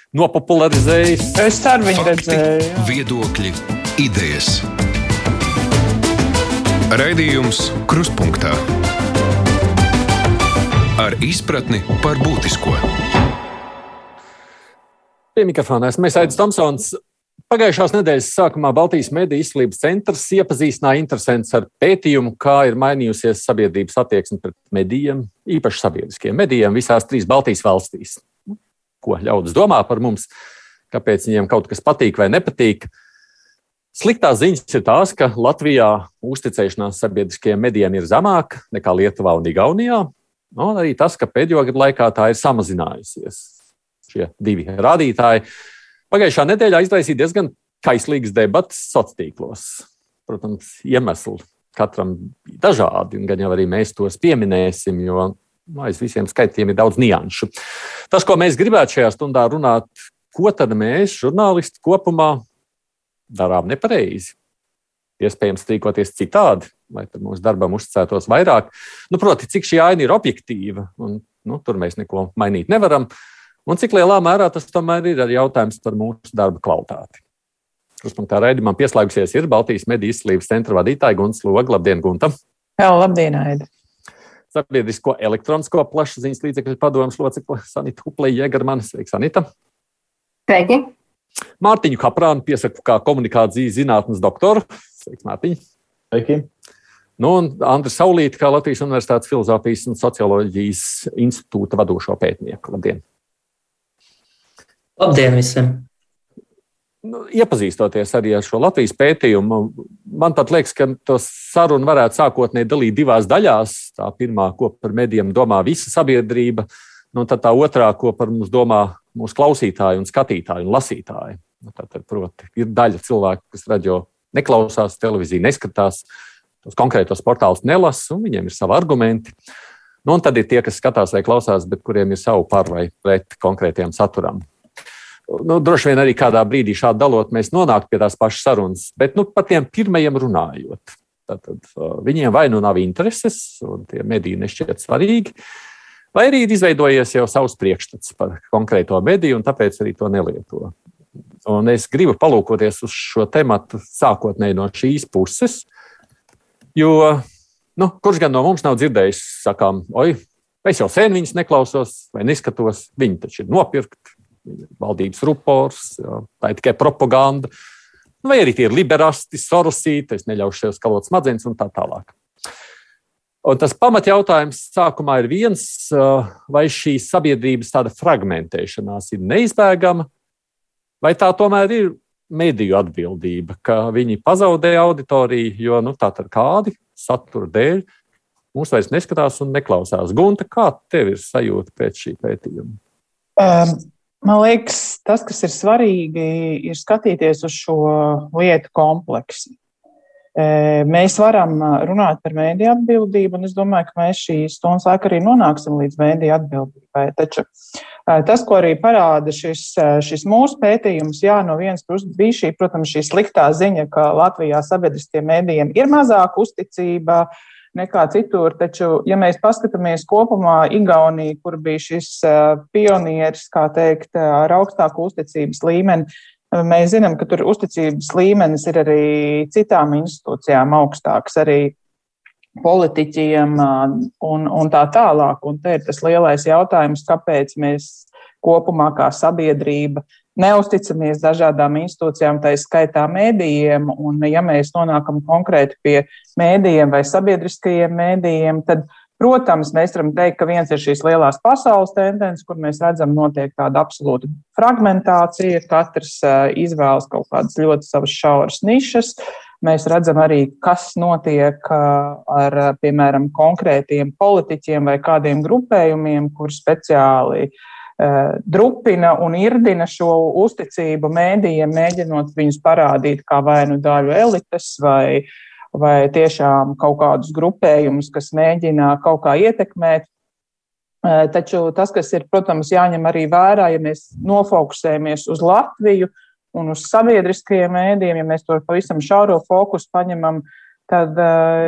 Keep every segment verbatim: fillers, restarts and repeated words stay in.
nopopularizējis. Es ceru, viņi redzēju. Viedokļi, idejas. Raidījums Krustpunktā. Ar izpratni par būtisko. Pie mikrofona esmu Aidis Tomsons. Pagājušās nedēļas sākumā Baltijas mediju izglītības centrs iepazīstināja interesantus ar pētījumu, kā ir mainījusies sabiedrības attieksme pret medijiem, īpaši sabiedriskiem medijiem visās trīs Baltijas valstīs. Ko ļaudis domā par mums, kāpēc viņiem kaut kas patīk vai nepatīk. Sliktās ziņas ir tās, ka Latvijā uzticēšanās sabiedriskajiem medijiem ir zemāka nekā Lietuvā un Igaunijā, un arī tas, ka pēdējo gadu laikā tā ir samazinājusies. Šie divi rādītāji pagājušā nedēļā izraisīja diezgan kaislīgas debatas sociālos tīklos. Protams, iemesli katram dažādi, un gan jau arī mēs tos pieminēsim, jo aiz visiem skaitļiem ir daudz nianšu. Tas, ko mēs gribētu šajā stundā runāt, ko tad mēs, žurnālisti, kopumā darām nepareizi. Iespējams rīkoties citādi, lai tad mūsu darbam uzticētos vairāk. Nu, proti, cik šī aina ir objektīva, un nu, tur mēs neko mainīt nevaram. Un cik lielā mērā tas tomēr ir jautājums par mūsu darba kvalitāti. Krustpunktā raidījumam pieslēgusies ir Baltijas mediju izglītības centra vadītāja Gunta Sloga. Labdien, Gunta! Jā, labdien, Aidi! Sabiedrisko elektronisko plašsaziņas līdzekļu padomes locekle Sanita Huplija-Jēgermane. Sveika, Sanita! Sveiki! Mārtiņu Kaprānu piesaku kā komunikācijas zinātnes doktoru. Sveiks, Mārtiņ! Sveiki! Nu, un Andris Saulīti kā Latvijas Universitātes filozofijas un socioloģijas institūta vadošo pētnieku. Labdien! Labdien visiem! Nu, iepazīstoties arī ar šo Latvijas pētījumu, man pat liekas, ka to sarunu varētu sākotnēji dalīt divās daļās. Tā pirmā, ko par medijiem domā visa sabiedrība, nu, un tad tā otrā, ko par mums domā mūsu klausītāji un skatītāji un lasītāji. Nu, tātad, proti, ir daļa cilvēku, kas radio neklausās, televīziju neskatās, tos konkrētos portālus nelasa, un viņiem ir savi argumenti. Nu, un tad ir tie, kas skatās vai klausās, bet kuriem ir savu par vai pret konkrētiem saturam. Nu, droši vien arī kādā brīdī šādi dalot, mēs nonāktu pie tās pašas sarunas, bet nu, par tiem pirmajiem runājot. Tātad, viņiem vai nu nav intereses, un tie mediji nešķiet svarīgi, vai arī ir izveidojies jau savs priekšstats par konkrēto mediju, un tāpēc arī to nelieto. Un es gribu palūkoties uz šo tematu sākotnēji no šīs puses, jo nu, kurš gan no mums nav dzirdējis, sakām, oi, es jau sen viņus neklausos vai neskatos, viņi taču ir nopirkti. Valdības rupors, jā, tā ir tikai propaganda, vai arī tie ir liberāsti, sorosīti, es neļaušu sev skalot smadzenes un tā tālāk. Un tas pamatjautājums sākumā ir viens, vai šī sabiedrības tāda fragmentēšanās ir neizbēgama, vai tā tomēr ir mediju atbildība, ka viņi pazaudē auditoriju, jo nu, tā tad kādi satura dēļ mūs vairs neskatās un neklausās. Gunta, kā tev ir sajūta pēc šī pētījuma? Um. Man liekas, tas, kas ir svarīgi, ir skatīties uz šo lietu kompleksu. Mēs varam runāt par mediju atbildību, un es domāju, ka mēs šīs stundas laikā arī nonāksim līdz mediju atbildībai. Taču tas, ko arī parāda šis, šis mūsu pētījums, jā, no vienas puses bija šī, protams, šī sliktā ziņa, ka Latvijā sabiedriskiem medijiem ir mazāk uzticība nekā citur, taču, ja mēs paskatāmies kopumā Igauniju, kur bija šis pionieris, kā teikt, ar augstāku uzticības līmeni, mēs zinām, ka tur uzticības līmenis ir arī citām institūcijām augstāks, arī politiķiem un, un tā tālāk. Un te ir tas lielais jautājums, kāpēc mēs kopumā kā sabiedrība neusticamies dažādām institūcijām, tā skaitā mēdījiem, un ja mēs nonākam konkrēti pie mēdījiem vai sabiedriskajiem mēdījiem, tad, protams, mēs varam teikt, ka viens ir šīs lielās pasaules tendences, kur mēs redzam notiek tāda absolūta fragmentācija, katrs izvēlas kaut kādas ļoti savas šauras nišas. Mēs redzam arī, kas notiek ar, piemēram, konkrētiem politiķiem vai kādiem grupējumiem, kur speciāli drupina un irdina šo uzticību mēdījiem, mēģinot viņus parādīt kā vai nu daļu elites vai, vai tiešām kaut kādus grupējumus, kas mēģina kaut kā ietekmēt. Taču tas, kas ir, protams, jāņem arī vērā, ja mēs nofokusējamies uz Latviju un uz sabiedriskajiem mēdījiem, ja mēs to pavisam šauro fokusu paņemam, tad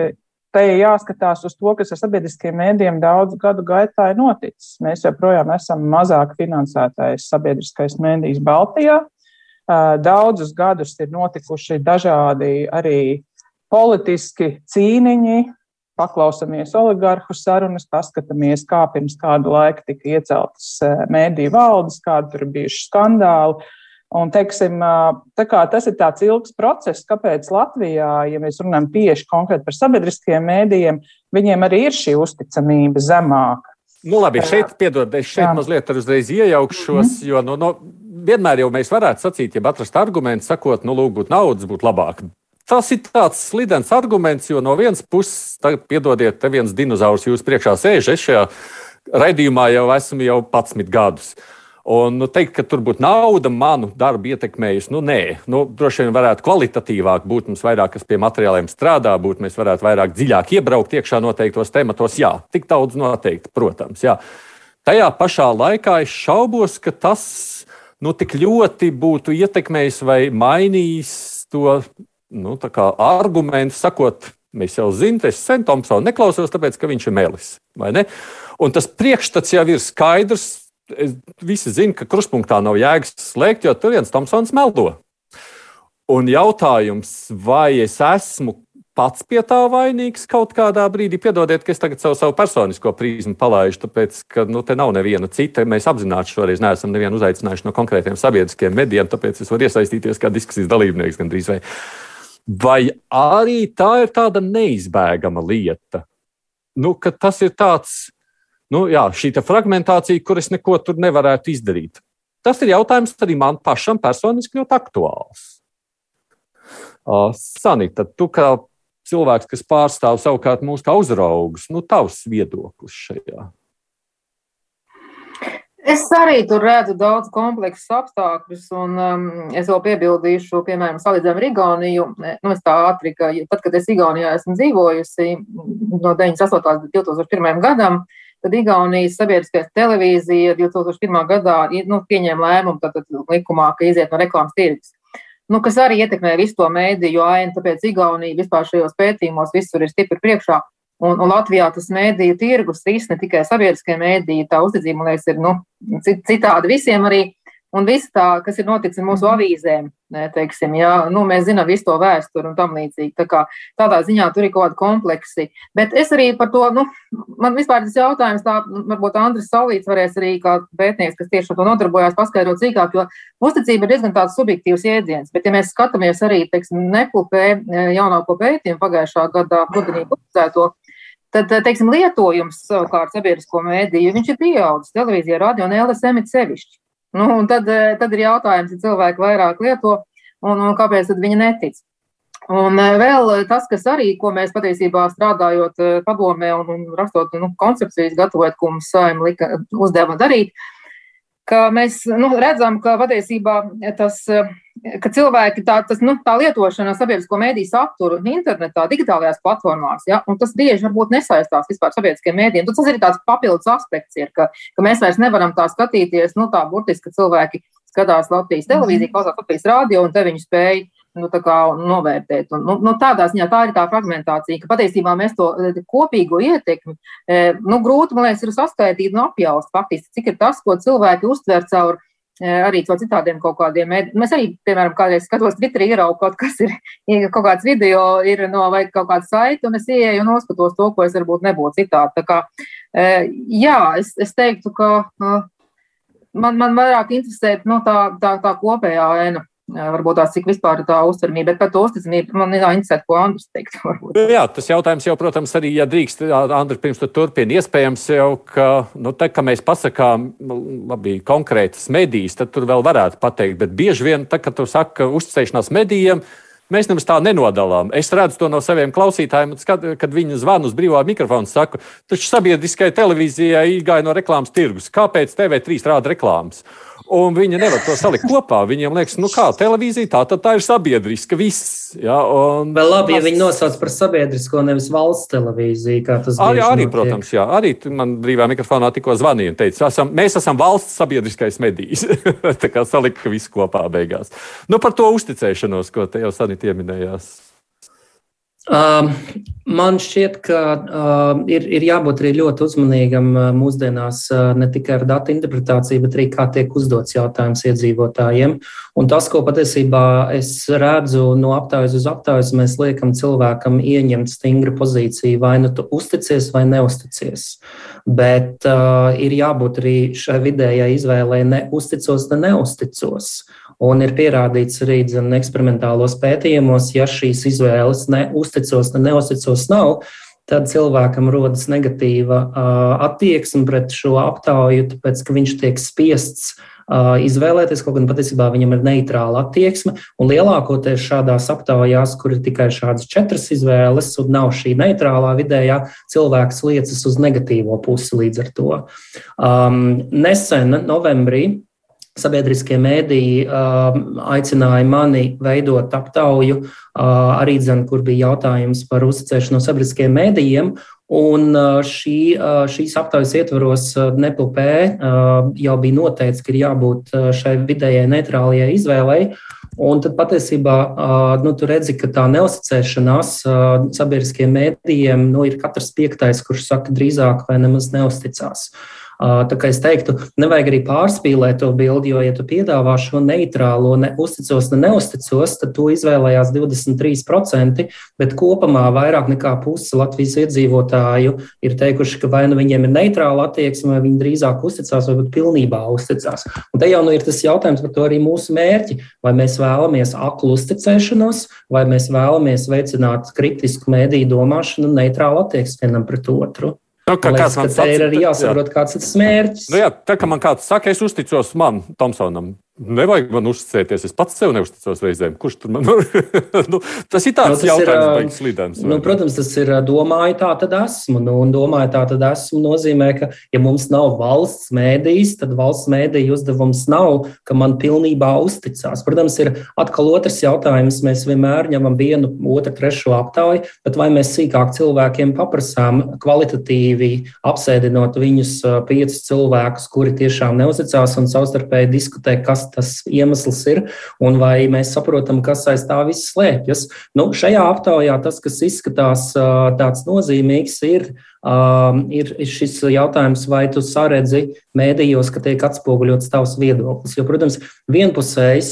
te jāskatās uz to, kas ar sabiedriskiem mēdījiem daudzu gadu gaitā ir noticis. Mēs joprojām esam mazāk finansētais sabiedriskais mēdījis Baltijā. Daudzus gadus ir notikuši dažādi arī politiski cīniņi, paklausamies oligarhu sarunas, paskatāmies, kā pirms kādu laiku tika ieceltas mēdīju valdes, kādi tur ir bijuši skandāli. Un, teiksim, tā kā tas ir tāds ilgs process, kāpēc Latvijā, ja mēs runājam tieši konkrēti par sabiedriskajiem mēdījiem, viņiem arī ir šī uzticamība zemāka. Nu labi, šeit, piedod, es šeit Jā. mazliet uzreiz iejaukšos, mm. jo no, no, vienmēr jau mēs varētu sacīt, ja atrast argumentu, sakot, nu lūk, būtu naudas, būtu labāk. Tas ir tāds slidens arguments, jo no vienas puses, tagad piedodiet, te viens dinozaurs jūs priekšā sēž, es šajā raidījumā jau esmu jau padsmit gadus. Un nu, teikt, ka tur būtu nauda manu darbu ietekmējusi, nu nē, nu, droši vien varētu kvalitatīvāk būt, mums vairāk, kas pie materiāliem strādā, būt, mēs varētu vairāk dziļāk iebraukt iekšā noteiktos tematos, jā, tik daudz noteikti, protams, jā. Tajā pašā laikā es šaubos, ka tas, nu, tik ļoti būtu ietekmējis vai mainījis to, nu, tā kā argumentu, sakot, mēs jau zinām, es sen Thompsonu neklausos, tāpēc, ka viņš ir melis, vai ne? Un tas priekšstats jau ir skaidrs. Es visi zinu, ka kruspunktā nav jēgas slēgt, jo tur viens Thompsons meldo. Un jautājums, vai es esmu pats pie tā vainīgs kaut kādā brīdī? Piedodiet, ka es tagad savu, savu personisko prizmu palaižu, tāpēc, ka nu, te nav neviena cita. Mēs apzināti šoreiz neesam nevienu uzaicinājuši no konkrētiem sabiedriskiem medijiem, tāpēc es varu iesaistīties kā diskusijas dalībnieks gandrīz vai. Vai arī tā ir tāda neizbēgama lieta? Nu, ka tas ir tāds... Nu, jā, šī fragmentācija, kur es neko tur nevarētu izdarīt. Tas ir jautājums arī man pašam personiski ļoti aktuāls. Uh, Sanita, tu kā cilvēks, kas pārstāv savukārt mūs kā uzraugus, nu, tavs viedoklis šajā? Es arī tur redzu daudz kompleksus apstākļus, un um, es vēl piebildīšu, piemēram, salīdzinām ar Igauniju. Nu, es tā ātri, ka tad, kad es Igaunijā esmu dzīvojusi no deviņdesmit astotā līdz divi tūkstoši pirmajam gadam, tad Igaunijas sabiedriskais televīzija divi tūkstoši pirmā gadā nu, pieņēma lēmumu tātad, likumā, ka iziet no reklāmas tirgus. Nu, kas arī ietekmē visu to mēdīju ainu, tāpēc Igaunija vispār šajos pētījumos visur ir stipri priekšā. Un, un Latvijā tas mēdīju tirgus, ne tikai sabiedriskie mēdīji, tā uzticība, man liekas, ir nu, citādi visiem arī. Un viss tā, kas ir noticis mūsu avīzēm, teiksim, jā, nu, mēs zinām visu to vēsturi un tam līdzīgi. Tā kā tādā ziņā tur ir kaut kādi kompleksi. Bet es arī par to, nu, man vispār tas jautājums, tā, varbūt Andris Saulīts varēs arī kā pētnieks, kas tieši ar to nodarbojās, paskaidrot cīkāk, jo uzticība ir diezgan tāds subjektīvs jēdziens. Bet ja mēs skatāmies arī, teiksim, Neklupē jaunāko pētījumu pagājušā gadā rudenī publicēto, tad, teiksim, lietojums savukārt sabiedrisko mēdīju, viņš ir pieaudzis televīzijā, radio un L S M it sevišķi. Nu, un tad, tad ir jautājums, ja cilvēki vairāk lieto, un, un kāpēc tad viņi netic. Un vēl tas, kas arī, ko mēs patiesībā strādājot padomē un, un rakstot nu, koncepcijas, gatavojot, ko mums saim lika uzdeva darīt, ka mēs nu, redzam, ka patiesībā tas, ka cilvēki tā, tas, nu, tā lietošana sabiedrisko mēdīju saturu internetā, digitālajās platformās, ja, un tas bieži varbūt nesaistās vispār sabiedriskiem mēdījiem. Tas arī tāds papildus aspekts ir, ka, ka mēs vairs nevaram tā skatīties, nu tā burtiski, ka cilvēki skatās Latvijas televīziju, klausās Latvijas radio, un te viņi spēj nu, tā kā novērtēt. Un, nu, nu, tādā ziņā tā ir tā fragmentācija, ka patiesībā mēs to kopīgo ietekmi, nu, grūti, man liekas, ir saskaitīt un apjaust faktiski, cik ir tas, ko cilvēki uztver caur arī caur citādiem kaut kādiem mēdījiem. Mēs arī, piemēram, kādreiz skatos Twitterī, ieraugu kaut kas ir, kaut kāds video ir no vai kaut kāds saiti, un es ieeju un noskatos to, ko es varbūt nebūtu citādi. Tā kā, jā, es, es teiktu, ka man, man vairāk interesē no tā, tā, tā kopējā aina. Varbūt tās, cik vispār ir tā uztvermība, bet par to uzticamību man ir interesēt, ko Andris teikt. Varbūt. Jā, tas jautājums jau, protams, arī, ja drīkst, Andri, pirms tu turpini, iespējams jau, ka, nu, te, ka mēs pasakām, labi, konkrētas medijas, tad tur vēl varētu pateikt, bet bieži vien, tā, kad tu saka uzticēšanās medijiem, mēs nemaz tā nenodalām. Es redzu to no saviem klausītājiem, kad, kad viņi zvan uz brīvā mikrofonu, saku, taču sabiedriskai televīzijai izgāja no reklāmas tirgus. Kāpēc T V trīs rāda reklāmas? Un viņi nevar to salikt kopā. Viņiem liekas, nu kā televīzija, tā tad tā ir sabiedriska, viss. Ja, un... Vēl labi, ja viņi nosauc par sabiedrisko, nevis valsts televīziju, kā tas arī, arī notiek. Protams, jā. Arī man brīvā mikrofonā tikko zvanīja un teica, esam, mēs esam valsts sabiedriskais medijs. Tā kā salika visu kopā beigās. Nu par to uzticēšanos, ko te jau Sanita ieminējās. Uh, man šķiet, ka uh, ir, ir jābūt arī ļoti uzmanīgam uh, mūsdienās uh, ne tikai ar datu interpretāciju, bet arī kā tiek uzdots jautājums iedzīvotājiem. Un tas, ko patiesībā es redzu no aptaujas uz aptaujas, mēs liekam cilvēkam ieņemt stingru pozīciju, vai nu tu uzticies vai neusticies. Bet uh, ir jābūt arī šai vidējai izvēlei ne uzticos, ne neusticos. Un ir pierādīts arī dzen, eksperimentālos pētījumos, ja šīs izvēles ne uzticos, ne neusticos nav, tad cilvēkam rodas negatīva uh, attieksme pret šo aptauju, tāpēc, ka viņš tiek spiests uh, izvēlēties, kaut gan patiesībā viņam ir neitrāla attieksme. Un lielākoties šādās aptaujās, kur ir tikai šādas četras izvēles un nav šī neitrālā vidējā, cilvēks liecas uz negatīvo pusi līdz ar to. Um, nesen, novembrī, sabiedriskie mēdīji uh, aicināja mani veidot aptauju, uh, arī dzen, kur bija jautājums par uzticēšanos sabiedriskiem mēdījiem. Un uh, šī, uh, šīs aptaujas ietvaros uh, N E P L P uh, jau bija noteikts, ka ir jābūt uh, šai vidējai neitrālajai izvēlei. Un tad patiesībā uh, nu, tu redzi, ka tā neuzticēšanās uh, sabiedriskiem mēdījiem nu, ir katrs piektais, kurš saka drīzāk vai nemaz neuzticās. Tā kā es teiktu, nevajag arī pārspīlēt to bildi, jo, ja tu piedāvā šo neitrālo, ne uzticos, ne neusticos, tad to izvēlējās divdesmit trīs procenti, bet kopumā vairāk nekā puse Latvijas iedzīvotāju ir teikuši, ka vai nu viņiem ir neitrāla attieksme, vai viņi drīzāk uzticās, vai pat pilnībā uzticās. Un te jau nu ir tas jautājums par to arī mūsu mērķi, vai mēs vēlamies aklu uzticēšanos, vai mēs vēlamies veicināt kritisku mēdīju domāšanu un neitrālu attieksmi vienam pret otru. Nu, kā, liekas, man ka te ir arī jāsaprot, jā. Kāds ir tas mērķis. Nu, jā, tā kā man kāds saka, es uzticos man, Tomsonam. Nevajag man uzticēties, es pats sev neuzticos reizēm. Kurš tur man? nu, tas ir tāds no, tas jautājums, beigas slidens. Nu, protams, tas ir domāju tā tad esmu. Nu, un domāju tā tad esmu nozīmē, ka ja mums nav valsts mēdījis, tad valsts mēdīju uzdevums nav, ka man pilnībā uzticās. Protams, ir atkal otrs jautājums. Mēs vienmēr ņemam vienu, otru, trešo aptauju, bet vai mēs sīkāk cilvēkiem paprasām kvalitatīvi apsēdinot viņus piecus cilvēkus, kuri tiešām neuzticās un savstarpēji diskutē, kas tas iemesls ir, un vai mēs saprotam, kas aiz tā viss slēpjas. Nu, šajā aptaujā tas, kas izskatās tāds nozīmīgs, ir, ir šis jautājums, vai tu saredzi mēdījos, ka tiek atspoguļots tavs viedoklis. Jo, protams, vienpusējs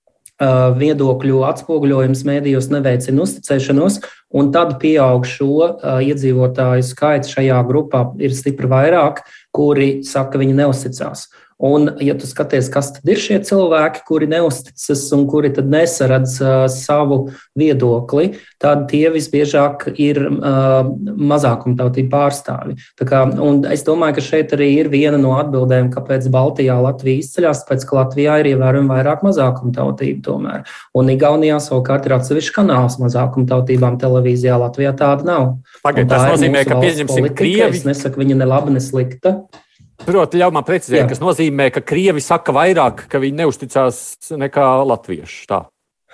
viedokļu atspoguļojums mēdījos neveicina uzticēšanos, un tad pieaug šo iedzīvotāju skaits šajā grupā ir stipri vairāk, kuri saka, ka viņi neuzticās. Un, ja tu skaties, kas tad ir šie cilvēki, kuri neusticas un kuri tad nesaredz uh, savu viedokli, tad tie visbiežāk ir uh, mazākumtautību pārstāvi. Tā kā, un es domāju, ka šeit arī ir viena no atbildēm, kāpēc Baltijā Latvija izceļās, tāpēc, ka Latvijā ir ievērojami vairāk mazākumtautību tomēr. Un Igaunijā savukārt ir atsevišķi kanāls mazākumtautībām televīzijā, Latvijā tāda nav. Pagaid, tas nozīmē, ka pieņemsim Krievi. Es nesaku, viņa ne laba, ne slikta. Proti, ļauj man precizēt, kas nozīmē, ka Krievi saka vairāk, ka viņi neusticās nekā latvieši. Tā.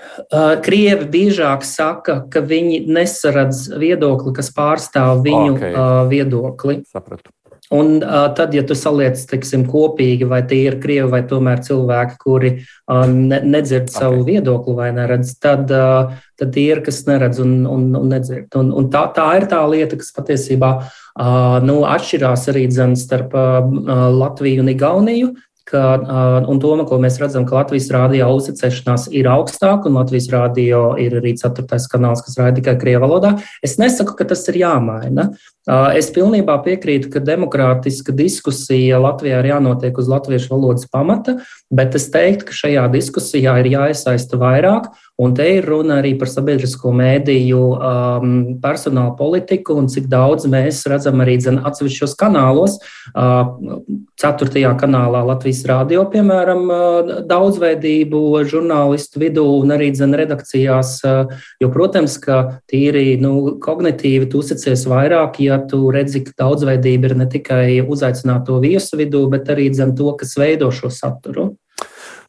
Krievi biežāk saka, ka viņi nesaredz viedokli, kas pārstāv viņu okay. viedokli. Sapratu. Un uh, tad, ja tu saliec, teiksim, kopīgi, vai tie ir krievi, vai tomēr cilvēki, kuri uh, ne, nedzird okay. savu viedokli vai neredz, tad, uh, tad tie ir, kas neredz un, un, un nedzird. Un, un tā, tā ir tā lieta, kas patiesībā uh, nu, atšķirās arī dzen starp uh, Latviju un Igauniju. Ka, un to, ko mēs redzam, ka Latvijas rādio uzticēšanās ir augstāka, un Latvijas rādio ir arī ceturtais kanāls, kas raida tikai krievu valodā. Es nesaku, ka tas ir jāmaina. Es pilnībā piekrītu, ka demokrātiska diskusija Latvijā ir jānotiek uz latviešu valodas pamata, bet es teiktu, ka šajā diskusijā ir jāiesaista vairāk, un te ir runa arī par sabiedrisko mēdīju um, personālu politiku, un cik daudz mēs redzam arī dzen atsevišķos kanālos. Uh, ceturtajā kanālā Latvijas rādio, piemēram, uh, daudzveidību žurnālistu vidū un arī dzen redakcijās, uh, jo, protams, ka tīri nu, kognitīvi tu uzticies vairāk, ja tu redzi, ka daudzveidība ir ne tikai uzaicināto viesu vidū, bet arī dzen to, kas veido šo saturu.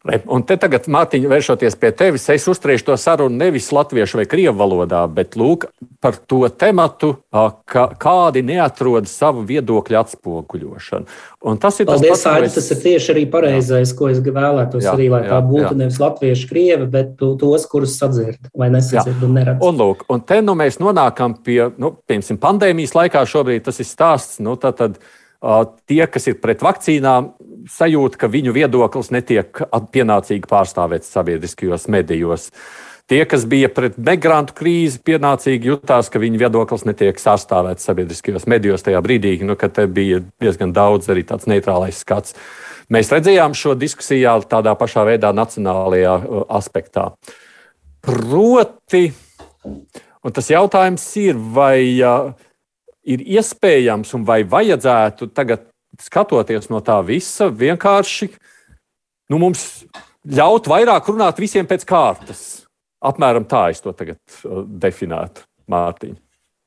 Un te tagad, Mārtiņ, vēršoties pie tevis, es uzturēšu to sarunu nevis latviešu vai krievu valodā, bet lūk par to tematu, ka kādi neatrod savu viedokļu atspoguļošanu. Un tas ir Paldies, tas, Aidi, es... tas ir tieši arī pareizais, jā. Ko es vēlētos jā, arī, lai jā, tā būtu jā. Nevis latviešu, krievi, bet tos, kurus sadzird vai nesadzird jā. Un neredz. Un lūk, un te nu mēs nonākam pie, nu, piemēram, pandēmijas laikā šobrīd tas ir stāsts, nu, tā tad tie, kas ir pret vakcīnām, sajūt, ka viņu viedoklis netiek pienācīgi pārstāvēts sabiedriskajos medijos. Tie, kas bija pret migrantu krīzi, pienācīgi jutās, ka viņu viedoklis netiek pārstāvēts sabiedriskajos medijos tajā brīdī, nu, kad te bija diezgan daudz arī tāds neitrālais skats. Mēs redzējām šo diskusijā tādā pašā veidā nacionālajā aspektā. Proti, un tas jautājums ir, vai ir iespējams un vai vajadzētu tagad, skatoties no tā visa, vienkārši nu, mums ļaut vairāk runāt visiem pēc kārtas. Apmēram tā es to tagad definētu, Mārtiņ.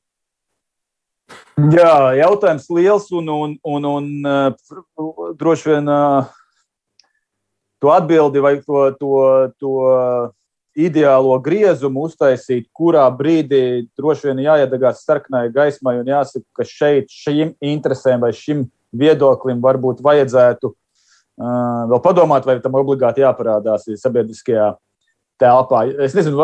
Jā, jautājums liels un, un, un, un uh, droši vien uh, to atbildi vai to, to, to ideālo griezumu uztaisīt, kurā brīdī droši vien jāiedegās sarkanai gaismai un jāsaka, ka šeit šīm interesēm vai šim viedoklim varbūt vajadzētu uh, vēl padomāt, vai tam obligāti jāparādās sabiedriskajā telpā. Es nezinu,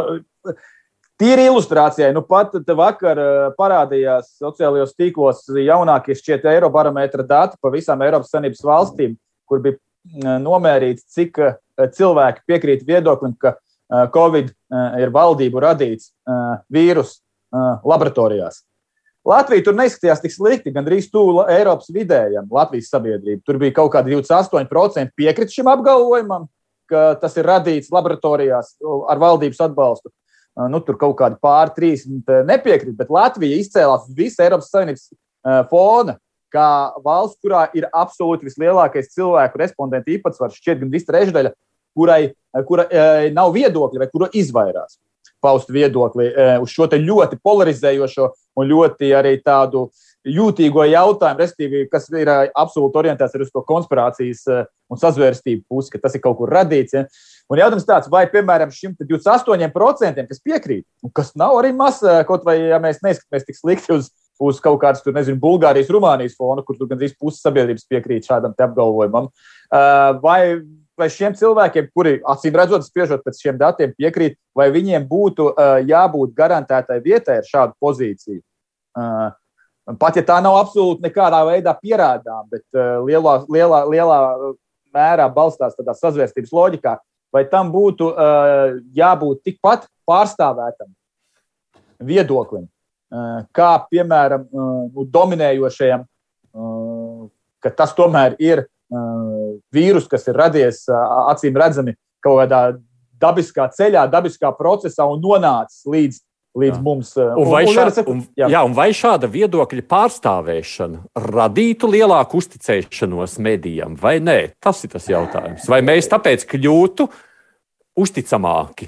tīri ilustrācijai, nu pat vakar parādījās sociālajos tīklos jaunākie šķiet Eirobarometra dati pa visām Eiropas Savienības valstīm, kur bija nomērīts, cik cilvēki piekrīt viedoklim, ka Covid ir valdību radīts vīrus laboratorijās. Latvija tur neizskatījās tik slikti, gandrīz tuvu Eiropas vidējam, Latvijas sabiedrība. Tur bija kaut kādi divdesmit astoņi procenti piekrit šim apgalvojumam, ka tas ir radīts laboratorijās ar valdības atbalstu. Nu, tur kaut kādi pār trīsdesmit nepiekrīt, bet Latvija izcēlās uz visu Eiropas Savienības fona, kā valsts, kurā ir absolūti vislielākais cilvēku respondentu īpatsvars, šķiet gandrīz trešdaļa, kurai, kura nav viedokļa vai kura izvairās paust viedokli uz šo te ļoti polarizējošo un ļoti arī tādu jūtīgo jautājumu, respektīvi, kas ir absolūti orientēts uz to konspirācijas un sazvērstību pusi, ka tas ir kaut kur radīts. Ja? Un jautājums tāds, vai, piemēram, šim divdesmit astoņiem procentiem, kas piekrīt, un kas nav arī maz, kaut vai, ja mēs neskatāmies tik slikti uz, uz kaut kādas, tur, nezinu, Bulgārijas, Rumānijas fonu, kur tur gandrīz puses sabiedrības piekrīt šādam te apgalvojumam, vai vai šiem cilvēkiem, kuri acīm redzot, spriežot pēc šiem datiem piekrīt, vai viņiem būtu uh, jābūt garantētai vietai ar šādu pozīciju. Uh, pat ja tā nav absolūti nekādā veidā pierādām, bet uh, lielā, lielā, lielā mērā balstās tādā sazvērstības loģikā, vai tam būtu uh, jābūt tikpat pārstāvētam viedoklim, uh, kā, piemēram, uh, dominējošajam, uh, ka tas tomēr ir vīrus, kas ir radies acīm redzami kaut kādā dabiskā ceļā, dabiskā procesā un nonācis līdz, līdz jā. Mums. Un vai, un, šā, un, jā. Jā, un vai šāda viedokļa pārstāvēšana radītu lielāku uzticēšanos medijam vai nē? Tas ir tas jautājums. Vai mēs tāpēc kļūtu uzticamāki?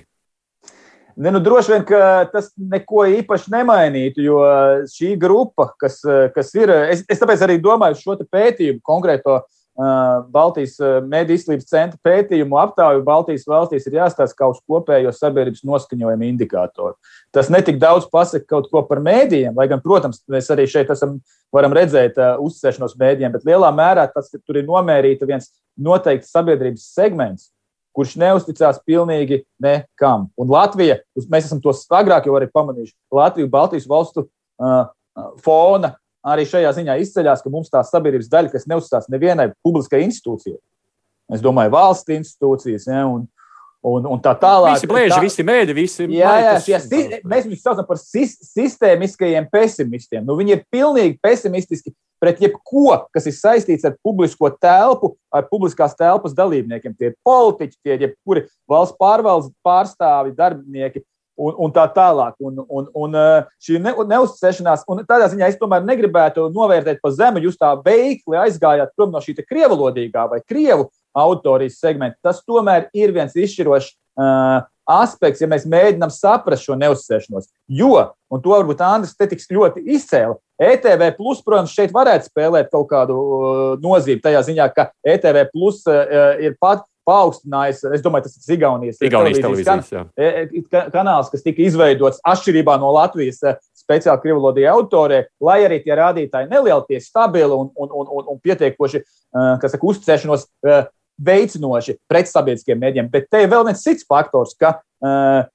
Ne, nu, droši vien, ka tas neko īpaši nemainītu, jo šī grupa, kas, kas ir, es, es tāpēc arī domāju šo te pētījumu konkrēto Baltijas mediju izglītības centra pētījumu aptauju Baltijas valstīs ir jāstāsta kā uz kopējo sabiedrības noskaņojumu indikātoru. Tas netik daudz pasaka kaut ko par mēdījiem, lai gan, protams, mēs arī šeit esam, varam redzēt uh, uzticēšanos mēdījiem, bet lielā mērā tas tur ir nomērīta viens noteikts sabiedrības segments, kurš neusticās pilnīgi nekam. Un Latvija, mēs esam to agrāk jau arī pamanījuši, Latviju Baltijas valstu uh, fona arī šajā ziņā izceļās, ka mums tā sabiedrības daļa, kas neuzticās nevienai publiskai institūcijai. Es domāju, valsts institūcijas, ja, un, un, un tā tālāk. Visi blēži, tā, visi mēģi, visi... Jā, jā, jā si, mēs viņus saucam par sis, sistēmiskajiem pesimistiem. Nu, viņi ir pilnīgi pesimistiski pret jebko, kas ir saistīts ar publisko telpu, ar publiskās telpas dalībniekiem. Tie ir politiķi, tie ir jebkuri valsts pārvaldes pārstāvi, darbinieki. Un, un tā tālāk. Un, un, un šī ne, neuzticēšanās, un tādā ziņā es tomēr negribētu novērtēt pa zemu, jūs tā veikli aizgājāt prom no šī te krievalodīgā vai krievu autorijas segmenta. Tas tomēr ir viens izšķirošs uh, aspekts, ja mēs mēģinām saprast šo neuzticēšanos. Jo, un to varbūt Andris te tiks ļoti izcēla, E T V plus, protams, šeit varētu spēlēt kaut kādu uh, nozīmi tajā ziņā, ka E T V plus uh, ir pat paaugstinājis, es domāju, tas ir Igaunijas, Igaunijas televīzijas, televīzijas kan, kanāls, kas tika izveidots atšķirībā no Latvijas speciāli krievlodīgai autorē, lai arī tie rādītāji nelielties stabili un, un, un, un, un pietiekoši, kas saka, uzticēšanos veicinoši pret sabiedriskiem mēdiem. Bet te ir vēl viens cits faktors, ka uh,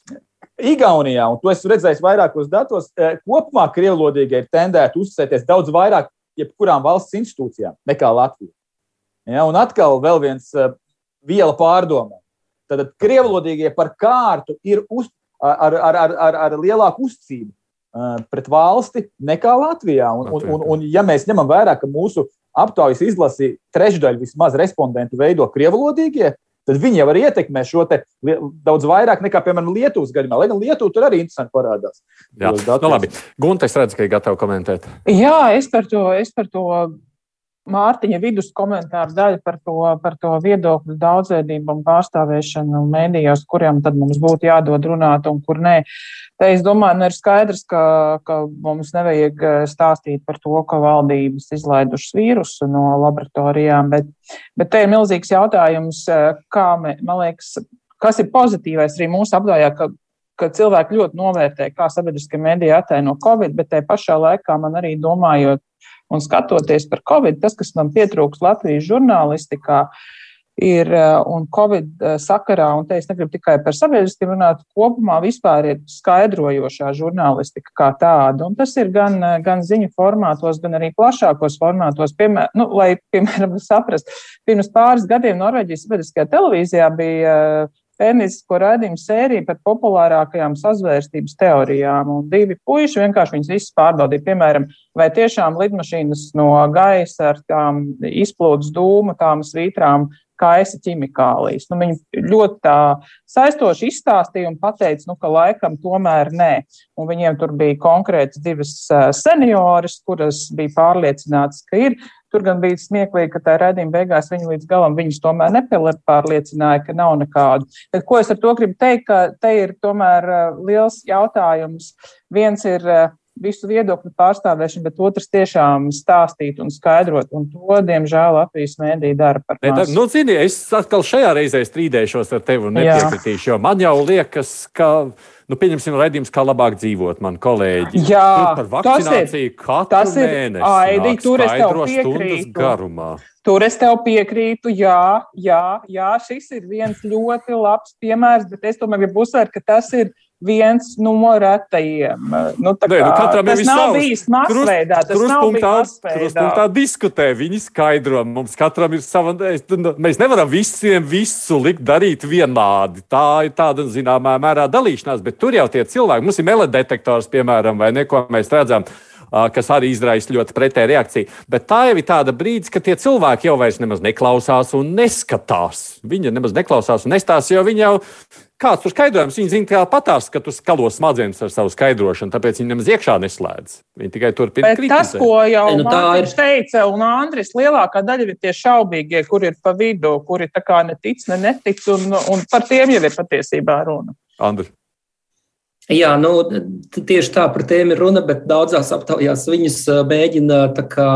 Igaunijā, un to esmu redzējis vairākos datos, uh, kopumā krievlodīgai ir tendēta uzticēties daudz vairāk jebkurām valsts institūcijām nekā Latvija. Ja, un atkal vēl viens uh, viela pārdomā. Tad krievlodīgie par kārtu ir uz, ar, ar, ar, ar, ar lielāku uzticību uh, pret valsti nekā Latvijā. Un, un, un, un ja mēs ņemam vērā, ka mūsu aptaujas izlasi trešdaļu vismaz respondentu veido krievlodīgie, tad viņi jau arī ietekmē šo te daudz vairāk nekā, piemēram, Lietuvas gadījumā. Lai gan Lietuva tur arī interesanti parādās. Jā, no labi. Gunta, es redzu, ka ir gatava komentēt. Jā, es par to, es par to Mārtiņa vidus komentāru daļu par to, par to viedokļu daudzveidību un pārstāvēšanu mēdījos, kuriem tad mums būtu jādod runāt un kur nē. Te es domāju, nu ir skaidrs, ka, ka mums nevajag stāstīt par to, ka valdības izlaidušas vīrusu no laboratorijām, bet, bet te ir milzīgs jautājums, kā, mē, man liekas, kas ir pozitīvais arī mūsu apdājā, ka, ka cilvēki ļoti novērtē, kā sabiedriskie mēdīji ataino Covid, bet te pašā laikā man arī domājot un skatoties par Covid, tas, kas man pietrūks Latvijas žurnālistikā, ir un Covid sakarā, un te es negribu tikai par sabiedriskiem runāt, kopumā vispār ir skaidrojošā žurnālistika kā tāda. Un tas ir gan, gan ziņu formātos, gan arī plašākos formātos. Piemēr, nu, lai, piemēram, saprast, pirms pāris gadiem Norvēģijas sabiedriskajā televīzijā bija pētniecisko raidījumu sērija par populārākajām sazvērstības teorijām. Un divi puiši vienkārši viņas visas pārbaudīja. Piemēram, vai tiešām lidmašīnas no gaisa ar tām izplūdes dūmu, tām svītrām kaisa ķimikālijas. Nu, viņi ļoti tā saistoši izstāstīja un pateica, nu, ka laikam tomēr nē. Un viņiem tur bija konkrētas divas senioras, kuras bija pārliecinātas, ka ir. Tur gan bija smieklīgi, ka tā raidījuma beigās viņi līdz galam viņus tomēr nepārliecināja, ka nav nekādu. Bet ko es ar to gribu teikt, ka te ir tomēr liels jautājums. Viens ir visu viedokļu pārstāvēšana, bet otrs tiešām stāstīt un skaidrot. Un to, diemžēl, Latvijas mēdīji dara par maz. Nu, zini, es atkal šajā reizē strīdēšos ar tevi un nepiekritīšu, jo man jau liekas, ka, nu, pieņemsim raidījums, kā labāk dzīvot, man kolēģi. Jā, par vakcināciju ir, katru mēnesi Aidi, tur es tev piekrītu. Garumā. Tur es tev piekrītu, jā, jā, jā, šis ir viens ļoti labs piemērs, bet es tomēr gribu uzsvērt, ka tas ir viens no retajiem. Nu, tā kā, Nē, nu, tas nav savs. Bijis masveidā, tas Krust, nav bijis masveidā. Kruspunktā diskutē, viņi skaidro, mums katram ir sava, mēs nevaram visiem visu likt darīt vienādi. Tā ir tāda, zināmā mērā, dalīšanās, bet tur jau tie cilvēki, mums ir meledetektors, piemēram, vai neko mēs redzam, kas arī izraisa ļoti pretēju reakciju. Bet tā jau ir tāda brīdis, ka tie cilvēki jau vairs nemaz neklausās un neskatās. Viņi nemaz neklausās un nestās, jo viņi jau kāds tur skaidrojums, viņi zina, kā patās, ka tu skalo smadzenes ar savu skaidrošanu, tāpēc viņi nemaz iekšā neslēdz. Viņi tikai turpina kritizēt. Bet tas, ko jau nu, Mārtiņš teica, un Andris, lielākā daļa ir tie šaubīgie, kur ir pa vidu, kuri tā kā netic, ne netic, un, un par tiem jau ir patiesībā runa. Andri. Jā, nu, tieši tā par tiem ir runa, bet daudzās aptaujās viņus mēģina tā kā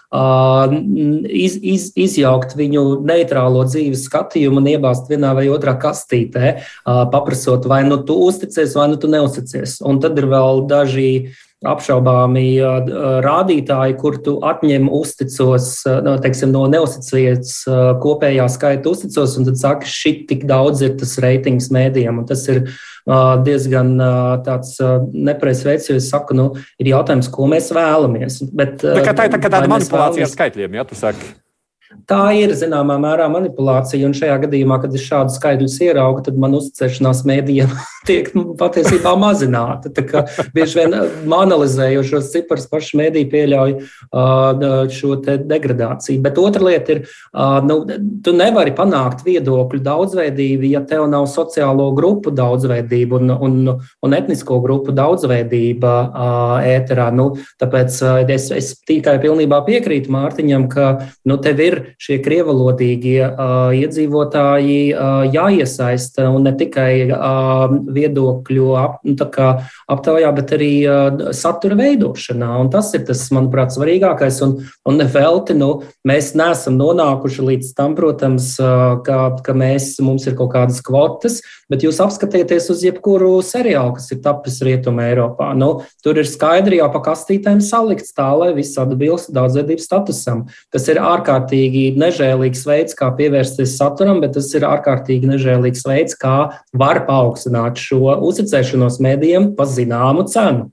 iz, iz, izjaukt viņu neitrālo dzīves skatījumu un iebāzt vienā vai otrā kastītē, paprasot, vai nu tu uzticies, vai nu tu neusticies. Un tad ir vēl daži apšaubāmi rādītāji, kur tu atņem uzticos, teiksim, no neuzticības kopējā skaita uzticos, un tad saka, šit tik daudz ir tas reitings mēdījiem, un tas ir diezgan tāds nepareizs veids, jo es saku, nu, ir jautājums, ko mēs vēlamies. Bet, Bet kā tā ir tā, tāda manipulācija ar skaitļiem, ja tu saki? Tā ir, zināmā mērā, manipulācija, un šajā gadījumā, kad es šādu skaidrus ieraugu, tad man uzticēšanās mēdījiem tiek patiesībā mazināta. Tā kā bieži vien analizējot šos ciparus, paši mēdīji pieļauj uh, šo te degradāciju. Bet otra lieta ir, uh, nu, tu nevari panākt viedokļu daudzveidību, ja tev nav sociālo grupu daudzveidība un, un, un etnisko grupu daudzveidība uh, ēterā. Nu, tāpēc uh, es, es tikai pilnībā piekrītu Mārtiņam, ka nu, tev ir šie krievalodīgie uh, iedzīvotāji uh, jāiesaista un ne tikai uh, viedokļu ap, nu, tā kā aptaujā, bet arī uh, satura veidošanā. Un tas ir tas, manuprāt, svarīgākais. Un, un nevelti, nu, mēs neesam nonākuši līdz tam, protams, uh, ka, ka mēs, mums ir kaut kādas kvotas, bet jūs apskatieties uz jebkuru seriālu, kas ir tapis Rietuma Eiropā. Nu, tur ir skaidri jau pa kastītēm salikts tā, lai viss atbilst daudzveidības statusam. Tas ir ārkārtīgi nežēlīgs veids, kā pievērsties saturam, bet tas ir ārkārtīgi nežēlīgs veids, kā var paaugstināt šo uzticēšanos mēdījiem pa zināmu cenu.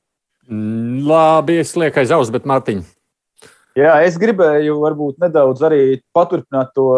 Labi, es lieku aiz auss, bet Mārtiņ. Jā, es gribēju varbūt nedaudz arī paturpināt to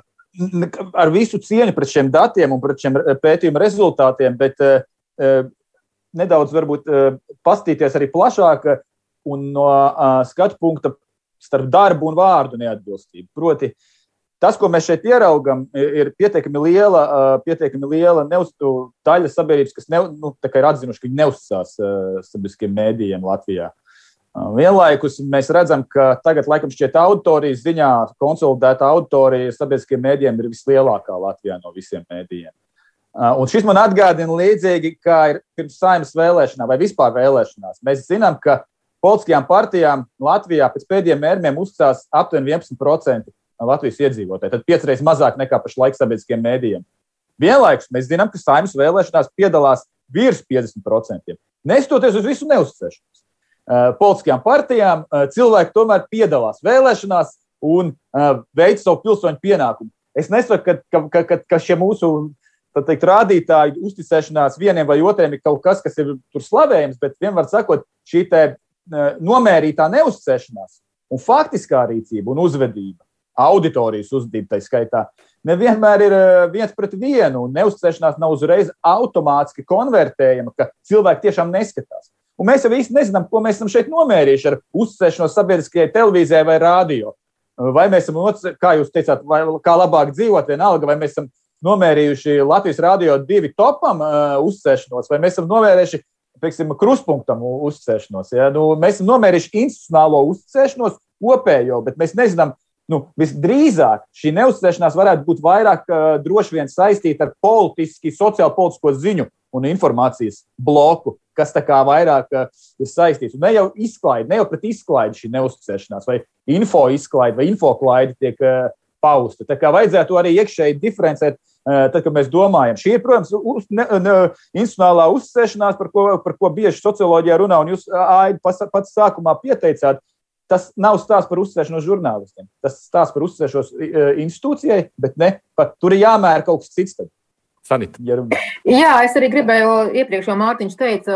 ar visu cieņu pret šiem datiem un pret šiem pētījuma rezultātiem, bet uh, nedaudz varbūt uh, pastīties arī plašāk un no uh, skatu punkta starp darbu un vārdu neatbilstību. Proti, tas, ko mēs šeit ieraugam, ir pietiekami liela, uh, pietiekami liela neuz, daļa sabiedrības, kas ne, nu, tā kā ir atzinuši, ka viņi neuzticās uh, sabiedriskiem mēdījiem Latvijā. Uh, vienlaikus mēs redzam, ka tagad laikam šķiet auditorijas ziņā konsolidēta auditorija sabiedriskiem mēdījiem ir vislielākā Latvijā no visiem mēdījiem. Uh, un šis man atgādina līdzīgi, kā ir pirms Saeimas vēlēšanām vai vispār vēlēšanās. Mēs zinām, ka politiskajām partijām Latvijā pēc pēdējiem mērķiem uzticās aptuveni vienpadsmit procenti Latvijas iedzīvotāji, tad piecreiz mazāk nekā pašlaik sabiedriskiem mēdījiem. Vienlaikus mēs zinām, ka Saeimas vēlēšanās piedalās virs piecdesmit procenti. Neskatoties uz visu neuzticēšanos. Politiskajām partijām cilvēki tomēr piedalās vēlēšanās un veic savu pilsoņu pienākumu. Es nesaku, ka, ka, ka, ka šie mūsu tā teikt, rādītāji uzticēšanās vieniem vai otriem ir kaut kas, kas ir tur slavējams, bet vienmēr sakot, šī te nomērītā neuzticēšanās un faktiskā rīcība un uzvedība, auditorijas uzvedība tai skaitā, nevienmēr ir viens pret vienu, un neuzticēšanās nav uzreiz automātiski konvertējama, ka cilvēki tiešām neskatās. Un mēs jau īsti nezinām, ko mēs esam šeit nomērījuši ar uzticēšanos sabiedriskajai televīzijai vai radio. Vai mēs esam, kā jūs teicāt, vai, kā labāk dzīvot, vienalga, vai mēs esam nomērījuši Latvijas radio divi topam uh, uzticēšanos, vai mēs esam nomērījuši Pieksim, kruspunktam uzticēšanos. Ja? Nu, mēs esam nomērījuši institucionālo uzticēšanos kopējo, bet mēs nezinām, nu, visdrīzāk šī neuzticēšanās varētu būt vairāk uh, droši vien saistīta ar politiski, sociālpolitisko ziņu un informācijas bloku, kas tā kā vairāk uh, ir saistīts. Un ne jau izklaidi, ne jau pret izklaidi šī neuzticēšanās, vai info izklaidi, vai infoklaidi tiek uh, pausta. Tā kā vajadzētu arī iekšēji diferencēt. Tad, kad mēs domājam, šī ir, protams, uz, ne, ne, institucionālā uzticēšanās, par ko, par ko bieži socioloģijā runā, un jūs, Aidi, pats sākumā pieteicāt, tas nav stāsts par uzticēšanos žurnālistiem. Tas stāsts par uzticēšanos institūcijai, bet ne, pat tur ir jāmēra kaut kas cits tad. Sanita. Jā, es arī gribēju iepriekš, jo Mārtiņš teica,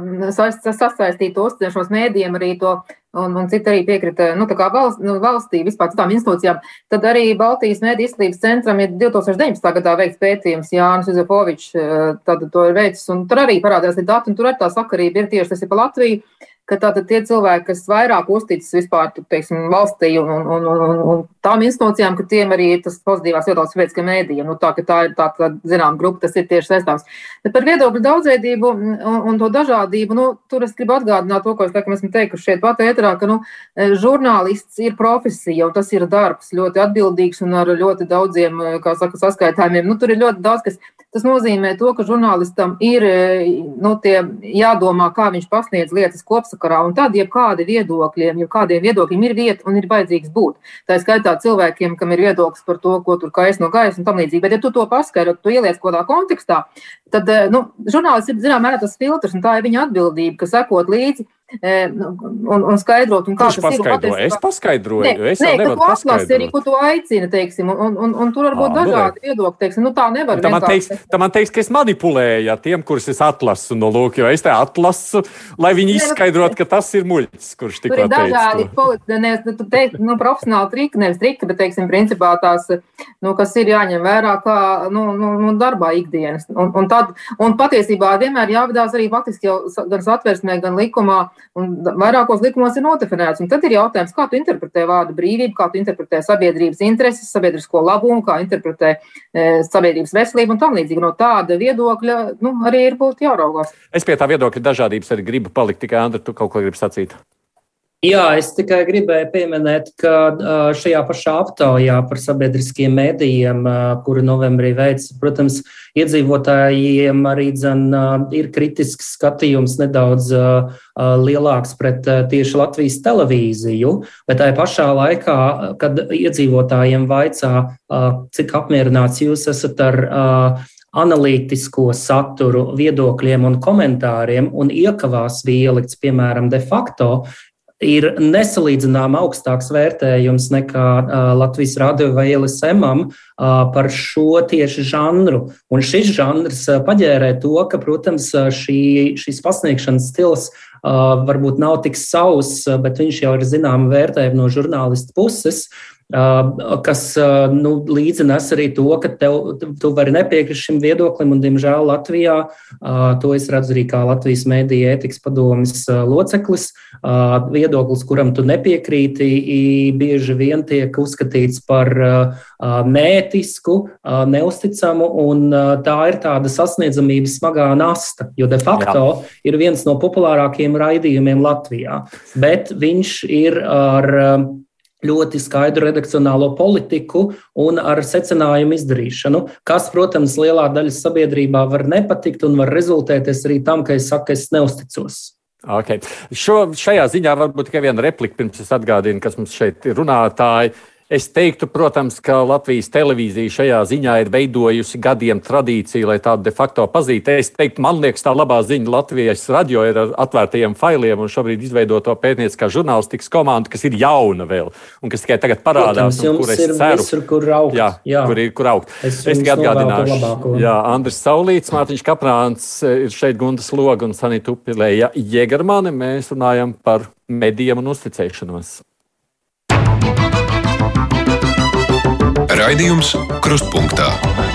sasaistīt to uzticēšanos mēdījiem arī to, un, un citi arī piekrita, nu, tā kā valst, nu, valstī, vispār citām institūcijām, tad arī Baltijas mēdīju izglītības centram ir divi tūkstoši deviņpadsmitā gadā veikts pētījums, Jānis Juzefovičs, tad to ir veicis, un tur arī parādās ir dati, un tur arī tā sakarība ir tieši, tas ir pa Latviju, ka tātad tie cilvēki, kas vairāk uzticas vispār, teiksim, valstī un, un, un, un, un tām institūcijām, ka tiem arī ir tas pozitīvās viedoklis sabiedriskajiem mēdījiem. Nu, tā, ka tā ir tā, tā zinām grupa, tas ir tieši saistāms. Bet par viedokļu daudzveidību un, un to dažādību, nu, tur es gribu atgādināt to, ko es laikam esmu teikuši šeit pat ēterā, ka, nu, žurnālists ir profesija, un tas ir darbs, ļoti atbildīgs un ar ļoti daudziem, kā saka, saskaitājumiem. Nu, tur ir ļoti daudz, kas, tas nozīmē to, ka žurnālistam ir, nu, tie jādomā, kā viņš pasniedz lietas kopsakarā, un tad, ja kādi viedokļiem, ja kādiem viedokļiem ir vieta un ir vajadzīgs būt. Tā ir skaitā cilvēkiem, kam ir viedoklis par to, ko tur kais no gaisa un tam līdzīgi. Bet, ja tu to paskaidro, tu ieliec kādā kontekstā, tad, nu, žurnālists ir, zinām, mērā tas filtrs, un tā ir viņa atbildība, ka sekot līdzi un, un skaidrot, un kā Kurš tas ir. Paskaidro? Es paskaidroju, ne, es jau ne, nevaru paskaidrot. Nē, ka tu atklasi arī, paskaidrot. ko tu aicini, teiksim, un, un, un tur var būt Ā, dažādi viedokļi, teiksim, nu tā nevar Tā man, teiks, vienkārši. tā man teiks, ka es manipulēju ar tiem, kurus es atlasu no lūk, jo es te atlasu, lai viņi izskaidrot, ka tas ir muļķis, kurš Tur tikko ir dažādi teica. politi- ne, tu teici, nu, profesionāli triki, nevis triki, bet, teiksim, principā tās, nu, kas ir jāņem vērā kā, nu, nu, nu darbā ikdienas. Un, un, tad, un patiesībā vienmēr jāvedās arī faktiski jau sa- gan satversmē, gan likumā, un da- vairākos likumos ir nodefinēts. Un tad ir jautājums, kā tu interpretē vārdu brīvību, kā tu interpretē sabiedrības intereses, sabiedrisko labumu, kā interpretē e, sabiedrības veselību un tam līdzīgi. No tāda viedokļa, nu, arī ir būtu jāraugās. Es pie tā viedokļa dažādības arī gribu palikt, tikai Andra, tu kaut ko gribi sacīt. Jā, es tikai gribēju pieminēt, ka šajā pašā aptaujā par sabiedriskiem mēdījiem, kuru novembrī veids, protams, iedzīvotājiem arī dzen, ir kritisks skatījums nedaudz lielāks pret tieši Latvijas televīziju, bet tajā pašā laikā, kad iedzīvotājiem vaicā, cik apmierināts jūs esat ar analītisko saturu, viedokļiem un komentāriem un iekavās bija ielikts, piemēram, de facto, ir nesalīdzināmi augstāks vērtējums nekā uh, Latvijas radio vai L S M-am uh, par šo tieši žanru. Un šis žanrs uh, paģērē to, ka, protams, šī, šīs pasniegšanas stils uh, varbūt nav tik savs, bet viņš jau ir zināma vērtējuma no žurnālistu puses, uh, kas uh, nu, līdzi nes arī to, ka tev, tu vari nepiekrist šim viedoklim, un, diemžēl, Latvijā, uh, to es redzu arī kā Latvijas mēdīja ētikas padomes uh, loceklis, uh, viedoklis, kuram tu nepiekrīti, bieži vien tiek uzskatīts par uh, neētisku, uh, neusticamu, un uh, tā ir tāda sasniedzamības smagā nasta, jo de facto Jā. Ir viens no populārākajiem raidījumiem Latvijā, bet viņš ir ar uh, ļoti skaidru redakcionālo politiku un ar secinājumu izdarīšanu, kas, protams, lielā daļa sabiedrībā var nepatikt un var rezultēties arī tam, ka es saku, es neusticos. Okay. Šo, šajā ziņā varbūt tikai viena replika, pirms es atgādinu, kas mums šeit ir runātāji. Es teiktu, protams, ka Latvijas televīzija šajā ziņā ir veidojusi gadiem tradīciju, lai tādu de facto pazītu. Es teiktu, man liekas, tā labā ziņa Latvijas radio ir ar atvērtajiem failiem un šobrīd izveidoto pētnieciskā žurnālistikas komandu, kas ir jauna vēl un kas tikai tagad parādās. Protams, un, kur es ir ceru, visur, kur augt. Jā, jā. kur ir, kur augt. Es, es tikai atgādināšu. Jā, Andris Saulīts, Mārtiņš Kaprāns ir šeit, Gunta Sloga un Sanita Upilēja Jegermane. Mēs runājam par medijiem un uzticēšanos. Raidījums Krustpunktā.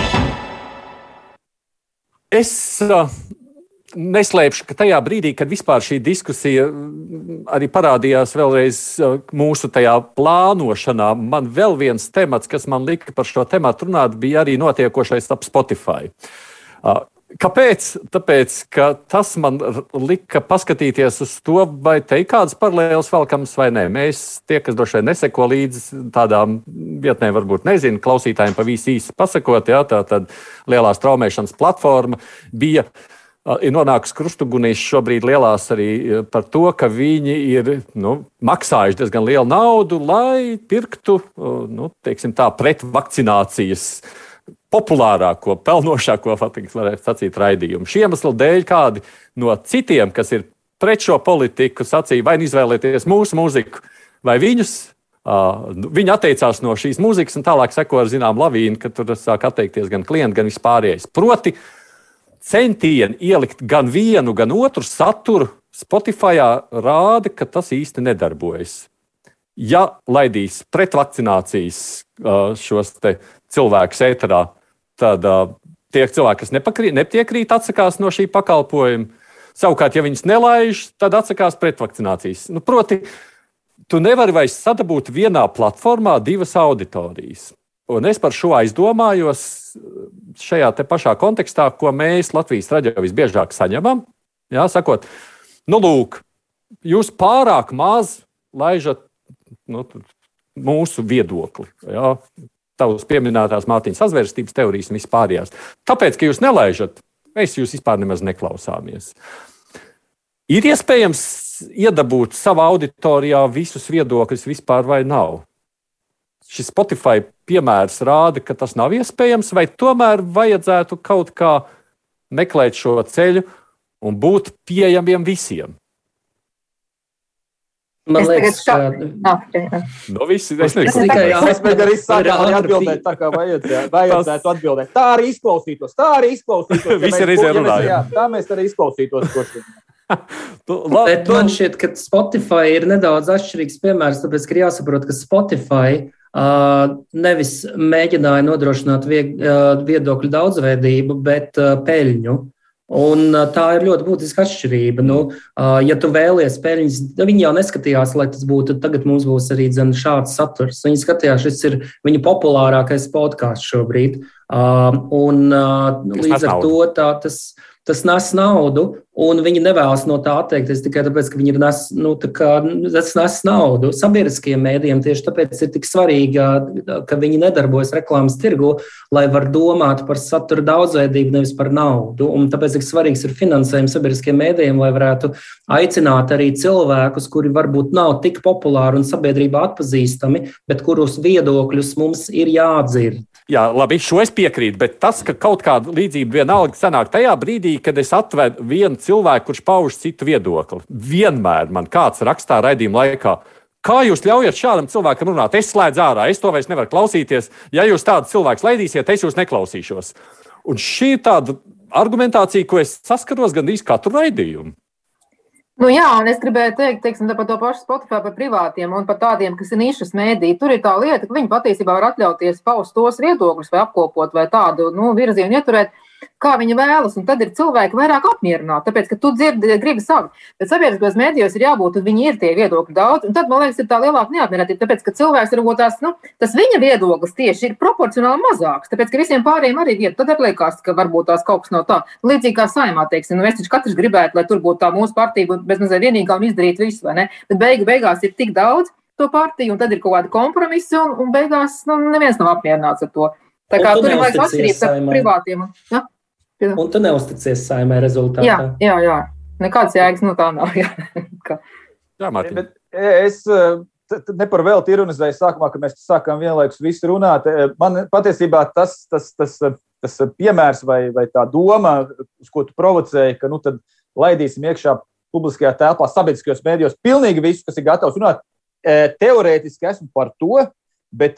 Es uh, neslēpšu, ka tajā brīdī, kad vispār šī diskusija arī parādījās vēlreiz uh, mūsu tajā plānošanā, man vēl viens temats, kas man lika par šo tematu runāt, bija arī notiekošais ap Spotify. Uh, Kāpēc? Tāpēc, ka tas man lika paskatīties uz to, vai te ir kādas paralēlas velkamas vai nē. Mēs, tie, kas droši vien neseko līdzi tādām vietnēm, varbūt nezinu, klausītājiem pa visi īsi pasakot, jā, tā tad lielā straumēšanas platforma bija, ir nonākusi krustugunīs šobrīd lielās arī par to, ka viņi ir nu, maksājuši diezgan lielu naudu, lai pirktu, nu, teiksim tā, pretvakcinācijas populārāko, pelnošāko, varētu sacīt, raidījumu. Šī iemesla dēļ kādi no citiem, kas ir pret šo politiku, sacīja, vai izvēlēties mūsu mūziku, vai viņus. Uh, viņi atteicās no šīs mūzikas un tālāk seko ar zinām lavīnu, ka tur sāk atteikties gan klienti, gan vispārējais. Proti, centieni ielikt gan vienu, gan otru saturu Spotifyā rāda, ka tas īsti nedarbojas. Ja laidīs pretvakcinācijas uh, šos te cilvēkus ēterā, tad uh, tie cilvēki, kas nepakrīt, nepiekrīt, atsakās no šī pakalpojuma. Savukārt, ja viņas nelaiž, tad atsakās pretvakcinācijas. Nu, proti, tu nevari vairs sadabūt vienā platformā divas auditorijas. Un es par šo aizdomājos šajā te pašā kontekstā, ko mēs Latvijas radio visbiežāk saņemam. Jā, sakot, nu lūk, jūs pārāk maz laižat nu, mūsu viedokli. Jā. Tavas pieminētās Mārtiņas sazvērstības teorijas un vispārējās. Tāpēc, ka jūs nelaižat, mēs jūs vispār nemaz neklausāmies. Ir iespējams iedabūt savā auditorijā visus viedokļus vispār vai nav? Šis Spotify piemērs rāda, ka tas nav iespējams, vai tomēr vajadzētu kaut kā meklēt šo ceļu un būt pieejamiem visiem? Man es liekas, ka tā... no visi, es nezinu, tikai es mēģinu arī sākām atbildēt, tā kā vajadzētu, vajadzētu atbildēt. Tā arī izklausītos, tā arī izklausītos. Visi reizē runājam. Tā mēs arī izklausītos. Bet man šķiet, ka Spotify ir nedaudz atšķirīgs piemērs, tāpēc, ka ir jāsaprot, ka Spotify uh, nevis mēģināja nodrošināt vieg, uh, viedokļu daudzveidību, bet uh, peļņu. Un tā ir ļoti būtiska atšķirība. Nu, ja tu vēlies peļņas, viņi jau neskatījās, lai tas būtu, tagad mums būs arī dzen, šāds saturs. Viņi skatījās, šis ir viņa populārākais podcasts šobrīd. Un līdz ar to tā, tas, tas nes naudu, un viņi nevēlas no tā atteikties tikai tāpēc, ka viņi nes, nu, tā kā, tas nes naudu. Sabiedriskajiem mēdījiem tieši tāpēc ir tik svarīgi, ka viņi nedarbojas reklāmas tirgu, lai var domāt par satura daudzveidību, nevis par naudu. Un tāpēc tik svarīgs ir finansējums sabiedriskajiem mēdījiem, lai varētu aicināt arī cilvēkus, kuri varbūt nav tik populāri un sabiedrībā atpazīstami, bet kurus viedokļus mums ir jādzird. Jā, labi, šo es piekrītu, bet tas, ka kaut kāda līdzība vienalga sanāk tajā brīdī, kad es atvedu vienu cilvēku, kurš pauž citu viedokli. Vienmēr man kāds rakstā raidījuma laikā, kā jūs ļaujat šādam cilvēkam runāt? Es slēdzu ārā, es to vairs nevaru klausīties. Ja jūs tādu cilvēku laidīsiet, es jūs neklausīšos. Un šī ir tāda argumentācija, ko es saskaros gandrīz katru raidījumu. Nu jā, un es gribēju teikt, teiksim, par to pašu Spotify, par privātiem un par tādiem, kas ir nišas mēdī. Tur ir tā lieta, ka viņi patiesībā var atļauties paust tos viedokļus vai apkopot vai tādu, nu, virzienu ieturēt, kā viņi vēlas, un tad ir cilvēki vairāk apmierināti, tāpēc, ka tu dzirdi, gribi savu. Bet sabiedriskos mēdījos ir jābūt, un viņi ir tie viedokļi daudz, un tad, man liekas, ir tā lielāka neapmierinātība, tāpēc, ka cilvēks varbūt tās, nu, tas viņa viedoklis tieši ir proporcionāli mazāks, tāpēc, ka visiem pārējiem arī vieta, tad arī liekas, ka varbūt tās kaut kas nav tā. Līdzīgi kā Saeimā, teiksim, nu, mēs taču katrs gribētu, lai tur būtu tā mūsu partija, bez mazai vienīgā un izdarīt visu, vai ne? Bet beigu beigās ir tik daudz to partiju, un tad ir kaut kādi kompromisi, un, un beigās, nu, neviens nav apmierināts ar to. Tā kā tur ir vajag atšķirības ar privātiem. Ja? Un tu neusticies Saeimai rezultātā. Jā, jā, jā. Nekāds jēgas no tā nav. Jā, jā Mārtiņ. Bet es ne par velti ironizēju sākumā, ka mēs sākām vienlaikus visu runāt. Man patiesībā tas, tas, tas, tas piemērs vai, vai tā doma, uz ko tu provocēji, ka nu tad laidīsim iekšā publiskajā telpā, sabiedriskajos mēdījos pilnīgi visu, kas ir gatavs runāt. Teorētiski esmu par to, bet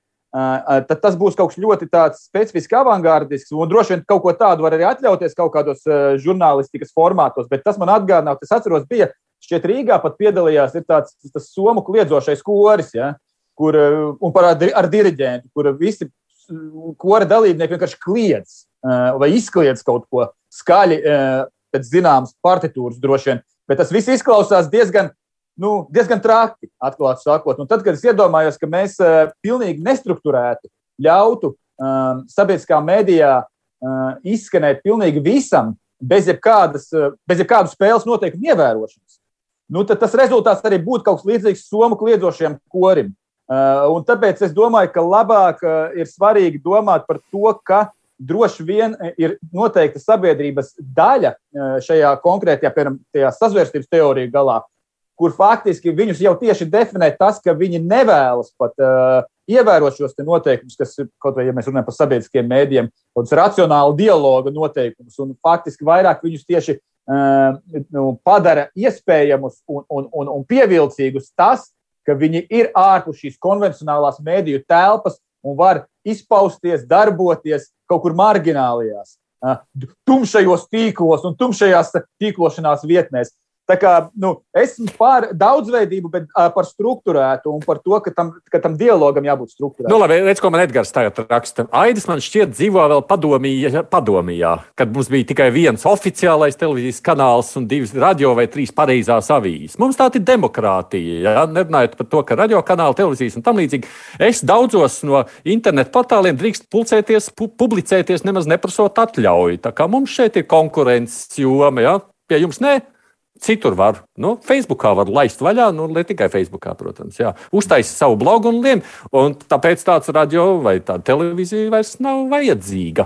tad tas būs kaut kas ļoti tāds specifiski avangardisks, un droši vien kaut ko tādu var arī atļauties kaut kādos žurnālistikas formātos, bet tas man atgādināja, es atceros, bija šķiet Rīgā pat piedalījās ir tāds tas somu kliedzošais koris, ja, kur, un par ar diriģentu, kur visi kora dalībnieki vienkārši kliedz vai izkliedz kaut ko skaļi pēc zināmas partitūras droši vien, bet tas viss izklausās diezgan Nu, diezgan traki, atklāti sakot. Un tad, kad es iedomājos, ka mēs uh, pilnīgi nestrukturēti ļautu um, sabiedriskā mēdījā uh, izskanēt pilnīgi visam, bez jebkādas, uh, bez jebkādu spēles noteikumu ievērošanas, nu, tad tas rezultāts arī būtu kaut kas līdzīgs somu kliedzošiem korim. Uh, un tāpēc es domāju, ka labāk uh, ir svarīgi domāt par to, ka droši vien ir noteikta sabiedrības daļa uh, šajā konkrētajā, piemēram, tajā sazvērstības teoriju galā, kur faktiski viņus jau tieši definē tas, ka viņi nevēlas pat uh, ievērot šos te noteikumus, kas ir, kaut vai, ja mēs runājam par sabiedriskiem mēdījiem, kaut racionālu dialoga noteikumus, un faktiski vairāk viņus tieši uh, nu, padara iespējamus un, un, un, un pievilcīgus tas, ka viņi ir ārpus šīs konvencionālās mēdīju telpas un var izpausties, darboties kaut kur marginālijās, uh, tumšajos tīklos un tumšajās tīklošanās vietnēs. Tā kā, nu, esmu par daudzveidību, bet uh, par strukturētu un par to, ka tam, ka tam dialogam jābūt strukturētam. Nu, labi, redz, ko man Edgars tagad raksta. Aidis man šķiet dzīvo vēl padomījā, padomījā, kad mums bija tikai viens oficiālais televīzijas kanāls un divas radio vai trīs pareizās avīzes. Mums tā ir demokrātija, ja? Nerunājot par to, ka radio kanāli, televīzijas un tam līdzīgi. Es daudzos no internetu portāliem drīkst pulcēties, pu- publicēties, nemaz neprasot atļauju. Tā kā mums šeit ir konkurences joma, ja? Pie jums ne? Citur var. Nu, Facebookā var laist vaļā, nu, ne tikai Facebookā, protams. Jā. Uztaisi savu blogu un liem, un tāpēc tāds radio vai tāda televīzija vairs nav vajadzīga.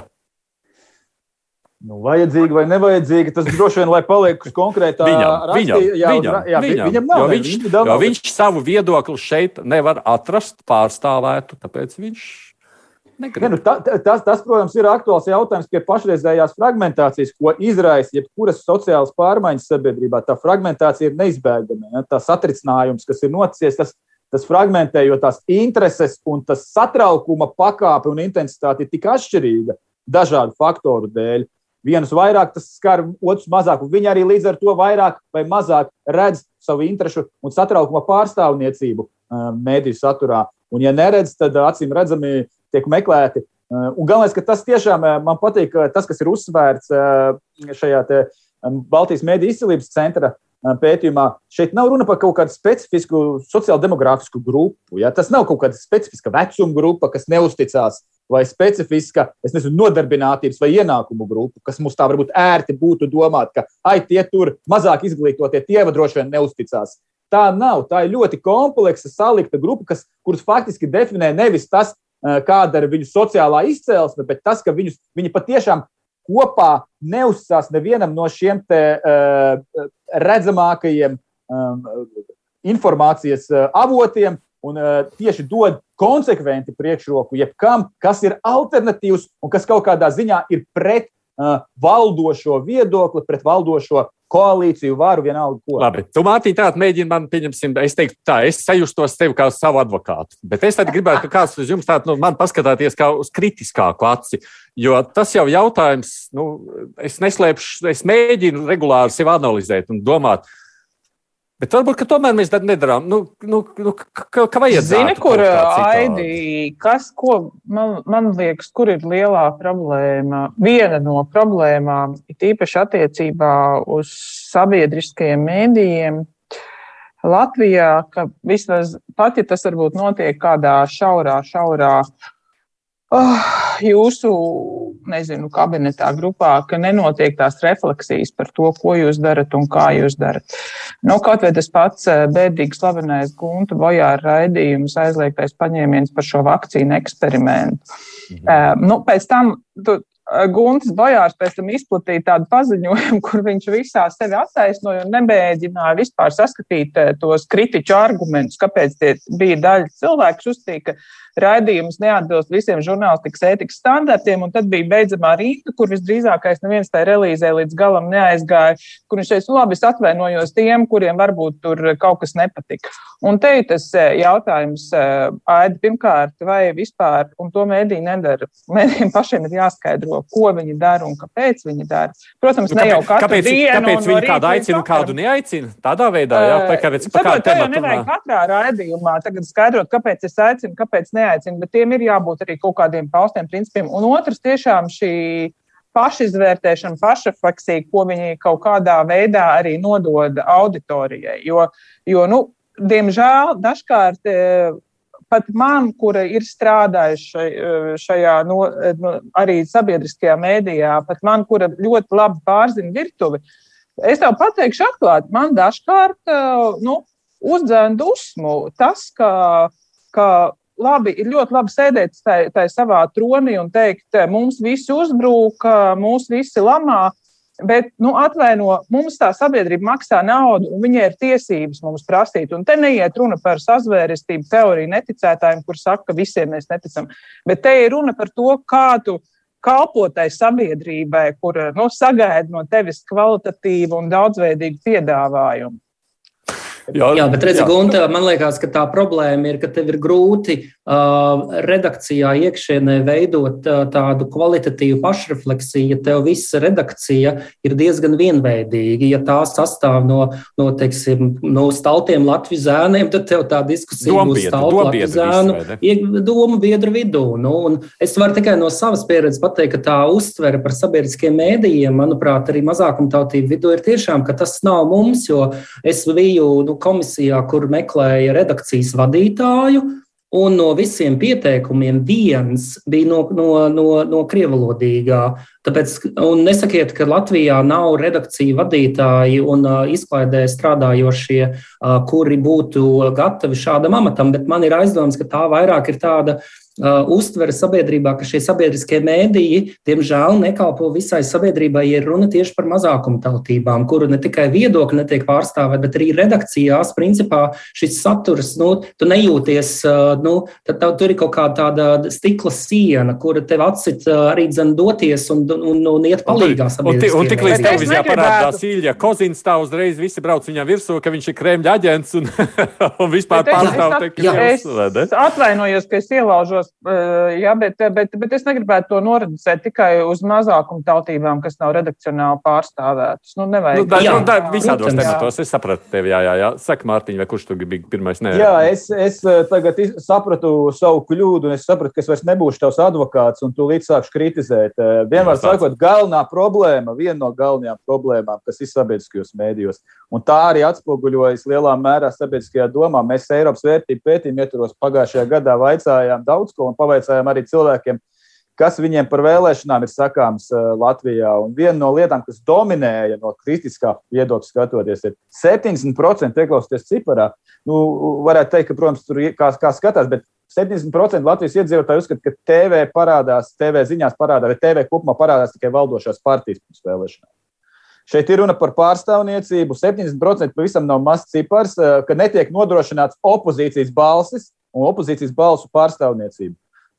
Nu, vajadzīga vai nevajadzīga, tas droši vien, lai paliek uz konkrētā viņam, rakstī, viņam, jā, viņam, jā, viņam, viņam nav. jo viņš, jo viņš savu viedokli šeit nevar atrast pārstāvētu, tāpēc viņš negrib. Ne, nu, ta, tas, tas, protams, ir aktuāls jautājums pie pašreizējās fragmentācijas, ko izraisa jebkuras sociālas pārmaiņas sabiedrībā. Tā fragmentācija ir neizbēgama. Ja? Tā satricinājums, kas ir noticies, tas, tas fragmentē, jo tās intereses un tas satraukuma pakāpe un intensitāte ir tik atšķirīga dažādu faktoru dēļ. Vienus vairāk tas skar, otrs mazāk, un viņi arī līdz ar to vairāk vai mazāk redz savu interešu un satraukuma pārstāvniecību mēdīju saturā. Un ja neredz, tad acīm redzami tiek meklēti. Un galvenais, ka tas tiešām man patīk, tas, kas ir uzsvērts šajā te Baltijas mēdīju izcilības centra pētījumā, šeit nav runa par kaut kādu specifisku sociāldemogrāfisku grupu. Ja? Tas nav kaut kāda specifiska vecuma grupa, kas neusticās, vai specifiska, es nezinu, nodarbinātības vai ienākumu grupu, kas mums tā varbūt ērti būtu domāt, ka ai, tie tur mazāk izglītotie, tie droši vien neusticās. Tā nav. Tā ir ļoti kompleksa, salikta grupa, kas, kurus faktiski definē nevis tas, kāda ir viņu sociālā izcelsme, bet tas, ka viņus, viņi patiešām kopā neuzsās nevienam no šiem te uh, redzamākajiem um, informācijas uh, avotiem un uh, tieši dod konsekventi priekšroku jebkam, kas ir alternatīvs un kas kaut kādā ziņā ir pret uh, valdošo viedokli, pret valdošo koalīciju varu vienalga ko. Labi, tu, Mārtiņ, tātad mēģini man, pieņemsim, es teiktu tā, es sajustos tevi kā savu advokātu, bet es tad gribētu, ka kāds uz jums tātad, nu, man paskatāties kā uz kritiskāku aci, jo tas jau jautājums, nu, es neslēpšu, es mēģinu regulāri sevi analizēt un domāt, bet varbūt, ka tomēr mēs tad nedarām, nu, nu, nu ka, ka vajadzētu. Zini, kur, Aidi, kas, ko, man, man liekas, kur ir lielā problēma? Viena no problēmām ir īpaši attiecībā uz sabiedriskajiem mēdījiem Latvijā, ka vismaz pat, ja tas varbūt notiek kādā šaurā, šaurā oh, jūsu, nezinu, kabinetā, grupā, ka nenotiek tās refleksijas par to, ko jūs darat un kā jūs darat. Nu, kaut vai tas pats bēdīgi slavenais Gunta Bojāra raidījums aizliegtais paņēmiens par šo vakcīnu eksperimentu. Mhm. Uh, nu, pēc tam tu, Guntis Bojārs pēc tam izplatīja tādu paziņojumu, kur viņš visā sevi attaisnoja un nemēģināja vispār saskatīt tos kritiķu argumentus, kāpēc tie bija daļa cilvēks uzstīja, ka raidījums neatbilst visiem žurnālistikas ētikas standartiem, un tad bija beidzamā rinda, kur visdrīzākais neviens tai relīzē līdz galam neaizgāja, kur viņš teica, labi, es atvainojos tiem, kuriem varbūt tur kaut kas nepatika. Un te ir tas jautājums, Aidi, pirmkārt, vai vispār, un to mēdī nedara, mēdījiem pašiem ir jāskaidro, ko viņi dara un kāpēc viņi dara. Protams, nu, kāpēc, ne jau katru kāpēc, dienu. Kāpēc viņi kādu aicina un kādu neaicina? Tādā veidā, jā, pa kāpēc, pa kādu tematu. Tā jau nevajag katrā raidījumā tagad skaidrot, kāpēc es aicinu, kāpēc neaicinu, bet tiem ir jābūt arī kaut kādiem paustiem principiem. Un otrs tiešām šī pašizvērtēšana, pašrefleksija, ko viņi kaut kādā veidā arī nodod auditorijai. Jo, jo nu, diemžēl, dažkārt pat man, kura ir strādājuši šajā no, no, arī sabiedriskajā mēdījā, pat man, kura ļoti labi pārzina virtuvi, es tev pateikšu atklāt, man dažkārt nu, uzdzēna dusmu tas, ka, ka labi, ir ļoti labi sēdēt tai, tai savā tronī un teikt, mums visi uzbrūk, mūs visi lamā, bet, nu, atvaino, mums tā sabiedrība maksā naudu un viņai ir tiesības mums prasīt. Un te neiet runa par sazvērestību teoriju neticētājiem, kur saka, ka visiem mēs neticam. Bet te ir runa par to, kā tu kalpotai sabiedrībai, kur, nu, sagaida no tevis kvalitatīvu un daudzveidīgu piedāvājumu. Jā, jā, bet redzi, Gunta, man liekas, ka tā problēma ir, ka tev ir grūti uh, redakcijā iekšienē veidot uh, tādu kvalitatīvu pašrefleksiju, ja tev visa redakcija ir diezgan vienveidīga. Ja tā sastāv no, no, teiksim, no staltiem Latviju zēniem, tad tev tā diskusija būs staltu Latviju zēnu domu biedru vidū. Nu, un es varu tikai no savas pieredzes pateikt, ka tā uztvere par sabiedriskiem mēdījiem, manuprāt, arī mazākumtautību vidū ir tiešām, ka tas nav mums, jo es biju nu, komisijā, kur meklēja redakcijas vadītāju, un no visiem pieteikumiem viens bija no, no, no, no krievalodīgā. Tāpēc, un nesakiet, ka Latvijā nav redakcija vadītāji un uh, izklaidē strādājošie, uh, kuri būtu gatavi šādam amatam, bet man ir aizdoms, ka tā vairāk ir tāda Uh, uztvere sabiedrībā, ka šie sabiedriskie mēdīji, diemžēl, nekalpo visai sabiedrībai, ja runa tieši par mazākumtautībām, kuru ne tikai viedokļi netiek pārstāvēt, bet arī redakcijās, principā, šis saturs, nu, tu nejūties, uh, nu, tad tā, tur ir kaut kā tāda stikla siena, kura tev atcit uh, arī dzen doties un, un, un iet palīgā sabiedriskiem. Un, un tik līdz televīzijā parādās Ilja Kozins, tā uzreiz visi brauc viņam virsū, ka viņš ir Kremļa aģents un, un vispār pārstāv. Es atvainojos, ka es ielaužos skatos, jā, bet, bet, bet es negribētu to noreducēt tikai uz mazākumu tautībām, kas nav redakcionāli pārstāvētas. Nu, nevajag. Nu, jā, jā, visādos tematos es sapratu tevi, jā, jā, jā. Saka, Mārtiņ, vai kurš tu bija pirmais? Nē. Jā, es, es tagad sapratu savu kļūdu, un es sapratu, ka es vairs nebūšu tavs advokāts, un tu līdz sākšu kritizēt. Vienmēr sakot, galvenā problēma, viena no galvenajām problēmām, kas ir sabiedriskajos mēdījos, un tā arī atspoguļojas lielā mērā sabiedriskajā domā. Mēs Eiropas vērtību pētījumu ietvaros pagājušajā gadā vaicājām daudz ko un pavaicājām arī cilvēkiem, kas viņiem par vēlēšanām ir sakāms Latvijā. Un viena no lietām, kas dominēja no kritiskā viedokļa skatoties, ir septiņdesmit procenti ieklausties ciparā. Nu, varētu teikt, ka, protams, tur kā, kā skatās, bet septiņdesmit procenti Latvijas iedzīvotāji uzskata, ka T V parādās, T V ziņās parādās, vai T V kopumā parādās tikai valdošās partijas pirms vēlēšanām. Šeit ir runa par pārstāvniecību. septiņdesmit procenti pavisam nav mazs cipars, ka netiek nodrošināts opozīcijas balsis un opozīcijas balsu pārstāvniecību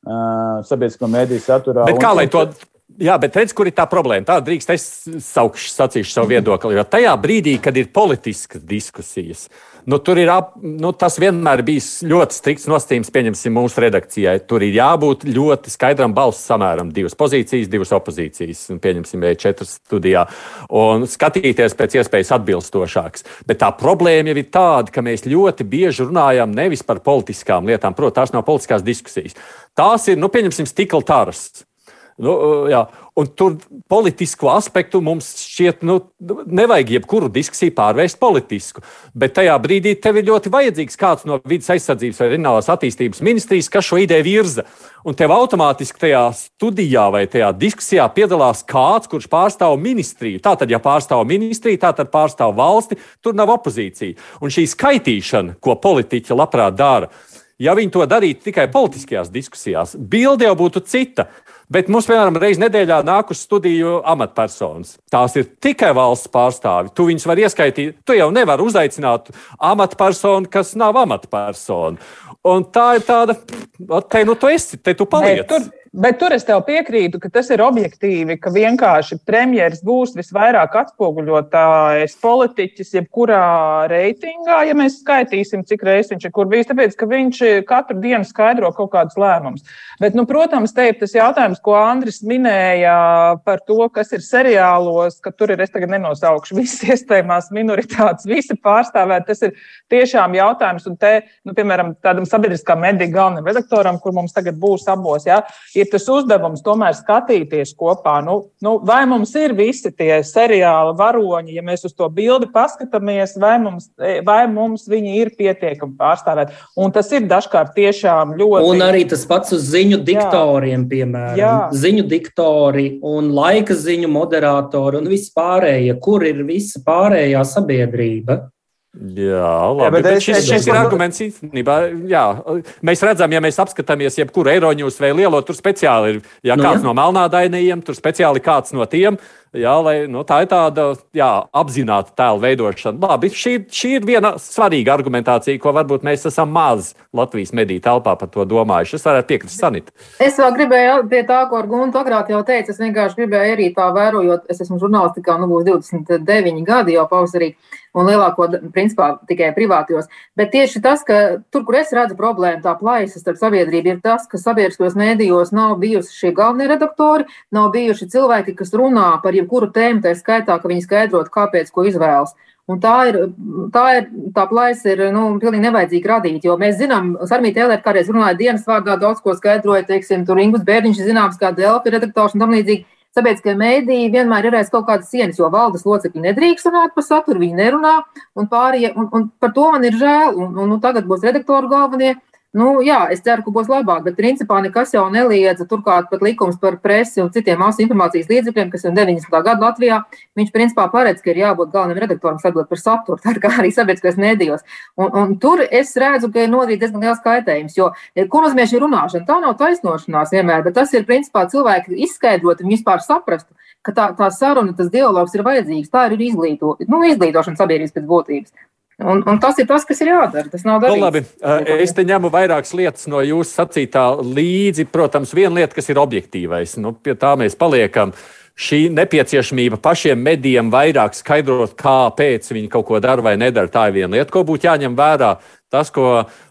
uh, sabiedrisko mediju saturā. Bet kā lai to... Jā, bet redz, kur ir tā problēma. Tā drīkst es saukšu, sacīšu savu viedokli, jo tajā brīdī, kad ir politiskas diskusijas, nu, tur ir, ap, nu, tas vienmēr bijis ļoti strikts nosacījums, pieņemsim, mūsu redakcijai. Tur ir jābūt ļoti skaidram balsu samēram. Divas pozīcijas, divas opozīcijas, pieņemsim, četras studijā, un skatīties pēc iespējas atbilstošāks. Bet tā problēma jau ir tāda, ka mēs ļoti bieži runājam nevis par politiskām lietām, protams, tās nav politiskās diskusijas. Tās ir, nu, pieņemsim, stikla tarasts. Nu, jā. Un tur politisku aspektu mums šķiet, nu, nevajag jebkuru diskusiju pārvērst politisku. Bet tajā brīdī tev ir ļoti vajadzīgs kāds no vidas aizsardzības vai reģionālās attīstības ministrijas, kas šo ideju virza. Un tev automātiski tajā studijā vai tajā diskusijā piedalās kāds, kurš pārstāv ministriju. Tātad, ja pārstāv ministriju, tātad pārstāv valsti, tur nav opozīcija. Un šī skaitīšana, ko politiķi labprāt dara, ja viņi to darītu tikai politiskajās diskusijās, bilde jau būtu cita. Bet mums, piemēram, reiz nedēļā nāk uz studiju amatpersonas. Tās ir tikai valsts pārstāvi. Tu viņus var ieskaitīt. Tu jau nevari uzaicināt amatpersonu, kas nav amatpersona. Un tā ir tāda, te nu tu esi, te tu paliec. Bet tur, bet tur es tev piekrītu, ka tas ir objektīvi, ka vienkārši premjeras būs visvairāk atspoguļotājs politiķis jebkurā reitingā, ja mēs skaitīsim, cik reizes viņš ir kur bijis, tāpēc, ka viņš katru dienu skaidro kaut kādus lēmumus. Bet, nu, protams, te ir tas jautājums, ko Andris minēja par to, kas ir seriālos, ka tur ir, es tagad nenosaukšu visas iespējamās minoritātes, visi pārstāvēt, tas ir tiešām jautājums, un te, nu, piemēram, tādam sabiedriskā mediju galvenam redaktoram, kur mums tagad būs abos, jā, ir tas uzdevums tomēr skatīties kopā, nu, nu, vai mums ir visi tie seriāla varoņi, ja mēs uz to bildi paskatāmies, vai mums, vai mums viņi ir pietiekami pārstāvēt, un tas ir dažkārt tiešām ļoti... Un arī tas pats uz ziņu diktoriem, piemēram. Jā. Ziņu diktori un laika ziņu moderatori un viss pārējie, kur ir visa pārējā sabiedrība. Jā, labi, jā, bet, bet šis, šis ir arguments īstenībā, jā, mēs redzam, ja mēs apskatāmies jebkuru Eiroņūs vai lielo, tur speciāli ir, ja nu, kāds jā. No melnādainajiem, tur speciāli kāds no tiem, jā, lai, nu, tā ir tāda, jā, apzināta tēla veidošana. Labi, šī, šī ir viena svarīga argumentācija, ko varbūt mēs esam maz Latvijas mediju telpā par to domājuši. Es varētu piekrist Sanita. Es vēl gribēju pie tā, ko ar Guntu agrāk jau teicu, es vienkārši gribēju arī tā vērojot, es esmu žurnālistikā, nu būs divdesmit deviņi gadi jau pavasarī, un lielāko, principā, tikai privātajos. Bet tieši tas, ka tur, kur es redzu problēmu, tā plaisa starp sabiedrību, ir tas, ka sabiedriskajos mēdījos nav bijusi šie galvenie redaktori, nav bijuši cilvēki, kas runā par jebkuru tēmu, tā skaitā, ka viņi skaidrot, kāpēc, ko izvēlas. Un tā ir, tā ir, tā plaisa ir, nu, pilnīgi nevajadzīgi radīt, jo mēs zinām, Sarmīta Elēta kādreiz runāja dienas vārdā, daudz ko skaidroja, teiksim, tur Ingus Bērdiņš zināms, kā Delfi redaktors un tam līdzīgi. Sabiedriskie mēdīji vienmēr ir aiz kaut kādas sienas, jo valdes locekļi nedrīkst runāt par saturu, viņi nerunā, un pārējie, un, un par to man ir žēl, un, un, un tagad būs redaktoru galvenie. Nu, jā, es ceru, ka būs labāk, bet principā nekas jau neliedza, turklāt pat likums par presi un citiem masu informācijas līdzekļiem, kas ir deviņdesmitā gada Latvijā, viņš principā paredz, ka ir jābūt galvenam redaktoram atbildēt par saturu, tā kā arī sabiedriskajos mēdījos. Un, un tur es redzu, ka ir nodarīts diezgan liels kaitējums, jo, ko nozīmē šī runāšana? Tā nav taisnošanās vienmēr, bet tas ir principā cilvēki izskaidrot un vispār saprastu, ka tā, tā saruna, tas dialogs ir vajadzīgs, tā ir izglīto, nu, izglītošana sabiedrības pēc būtības. Un, un tas ir tas, kas ir jādara. Tas nav darīts. Nu, labi, es te ņemu vairākas lietas no jūsu sacītā līdzi. Protams, viena lieta, kas ir objektīvais. Nu, pie tā mēs paliekam. Šī nepieciešamība pašiem medijiem vairāk skaidrot, kāpēc viņi kaut ko dara vai nedara. Tā ir viena lieta, ko būtu jāņem vērā. Tas, ko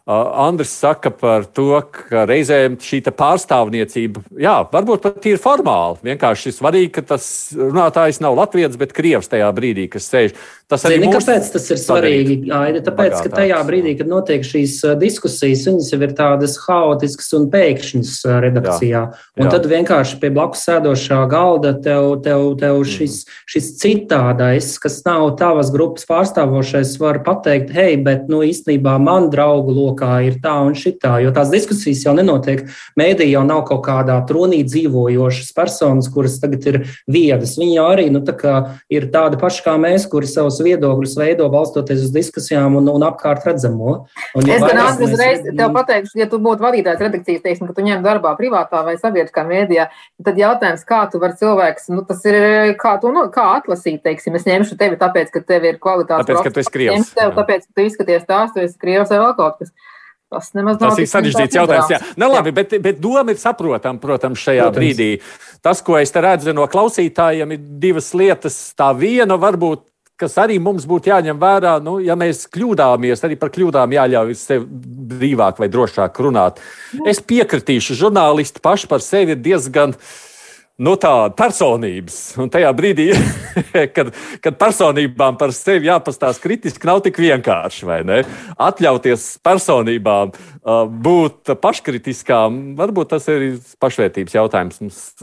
Andris saka par to, ka reizēm šī pārstāvniecība, jā, varbūt pat ir formāli. Vienkārši svarīgi, ka tas runātājs nav Latvijas, bet Krievs tajā brīdī, kas sēž. Tas Zini, kāpēc tas ir svarīgi? Aida, tāpēc, ka tajā brīdī, kad notiek šīs diskusijas, viņas jau ir tādas haotiskas un pēkšņas redakcijā. Jā, un jā. Tad vienkārši pie blakus sēdošā galda tev, tev, tev šis, šis citādais, kas nav tavas grupas pārstāvošais, var pateikt, hei, bet nu īstenībā man draugu lokā ir tā un šitā, jo tās diskusijas jau nenotiek. Mēdī jau nav kaut kādā tronī dzīvojošas personas, kuras tagad ir viedas. Viņi jau arī nu, tā kā ir tādi paši kā mēs, kuri savus viedokļus veido balstoties uz diskusijām un, un apkārt redzamo. Un, ja es gan mēs... uzreiz tev pateikšu, ja tu būtu vadītājs redakcijas, teiksim, ka tu ņem darbā privātā vai sabiedriskā mēdījā, tad jautājums, kā tu vari cilvēks, nu tas ir, kā tu, nu, kā atlasīt, teiksim, es ņemšu tevi tāpēc, ka tev ir kvalitātes tāpēc, ka tu esi Krievs. Ņemšu tevi tāpēc, ka tu izskaties tās, tu esi Krievs vai vēl kaut kas. Tas nemaz nav. Tas ir sarežģīts jautājums, jā. Ne, labi, bet, bet doma ir saprotam, protams, šajā protams. brīdī. Tas, ko es te redzu no klausītājiem, ir divas lietas. Tā viena varbūt, kas arī mums būtu jāņem vērā, nu, ja mēs kļūdāmies, arī par kļūdām jāļauj sev brīvāk vai drošāk runāt. Es piekritīšu, žurnālisti paši par sevi ir diezgan nu, tā personības. Un tajā brīdī, kad, kad personībām par sevi jāpastāst kritiski, nav tik vienkārši, vai ne? Atļauties personībām uh, būt paškritiskām, varbūt tas ir pašvērtības jautājums.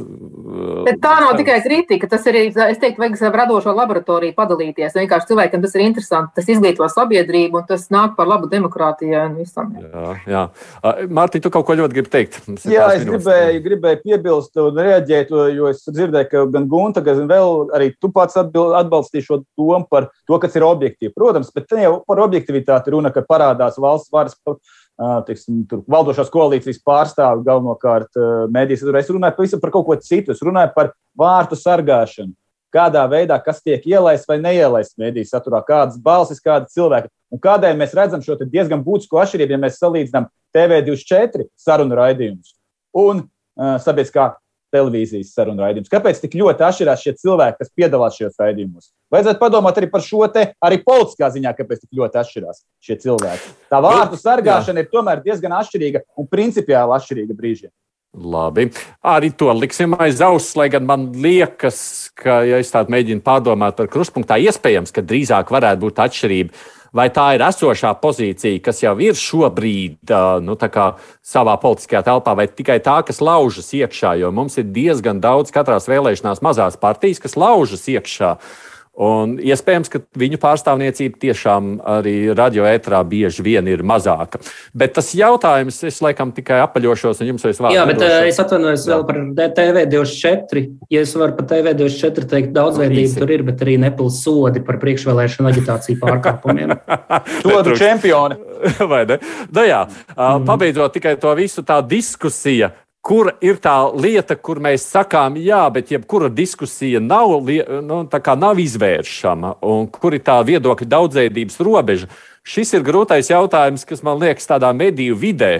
Uh, Bet tā nav tikai kritika, tas ir, es teiktu, vajag savu radošo laboratoriju padalīties. Vienkārši cilvēkam tas ir interesanti, tas izglīto sabiedrību un tas nāk par labu demokrātijai un visam. Jā, jā. Uh, Mārtiņ, tu kaut ko ļoti gribi teikt? Jā, es gribēju, gribēju piebilst un reaģēt, jo es dzirdēju, ka gan Gunta, gan vēl arī tu pats atbalstīji šo domu par to, kas ir objektīvi. Protams, bet te jau par objektivitāti runa, ka parādās valsts varas, teiksim, tur valdošās koalīcijas pārstāvi galvenokārt mēdīs. Es runāju pavisam par kaut ko citu. Es runāju par vārtu sargāšanu. Kādā veidā, kas tiek ielaists vai neielaists mēdīs saturā, kādas balsis, kādi cilvēki. Un kādēļ mēs redzam šo diezgan būtisku atšķirību, ja mēs salīdzinām T V divdesmit četri sarunu raidījumus un uh, sabiedriskā televīzijas sarunu raidījumus. Kāpēc tik ļoti atšķirās šie cilvēki, kas piedalās šajos raidījumos? Vajadzētu padomāt arī par šo te, arī politiskā ziņā, kāpēc tik ļoti atšķirās šie cilvēki. Tā vārtu sargāšana ir tomēr diezgan atšķirīga un principiāli atšķirīga brīžiem. Labi. Arī to liksim aiz auss, lai gan man liekas, ka, ja es tādu mēģinu pārdomāt par kruspunktā, iespējams, ka drīzāk varētu būt atšķirība. Vai tā ir esošā pozīcija, kas jau ir šobrīd nu, savā politiskajā telpā, vai tikai tā, kas laužas iekšā? Jo mums ir diezgan daudz katrās vēlēšanās mazās partijas, kas laužas iekšā. Un iespējams, ka viņu pārstāvniecība tiešām arī radio ēterā bieži vien ir mazāka. Bet tas jautājums, es laikam tikai apaļošos, un jums vairs vārdu. Jā, bet nedošu. Es atvainojos vēl par T V divdesmit četri. Ja es varu par T V divdesmit četri teikt, daudzveidība tur ir, bet arī nepilns sodi par priekšvēlēšanu aģitāciju pārkāpumiem. Sodu čempioni. Vai ne? Da jā, mm. Pabeidzot tikai to visu tā diskusija. Kur ir tā lieta, kur mēs sakām, jā, bet jebkura diskusija nav, nu, nav izvēršama, un kur ir tā viedokļa daudzveidības robeža? Šis ir grūtais jautājums, kas man liekas tādā mediju vidē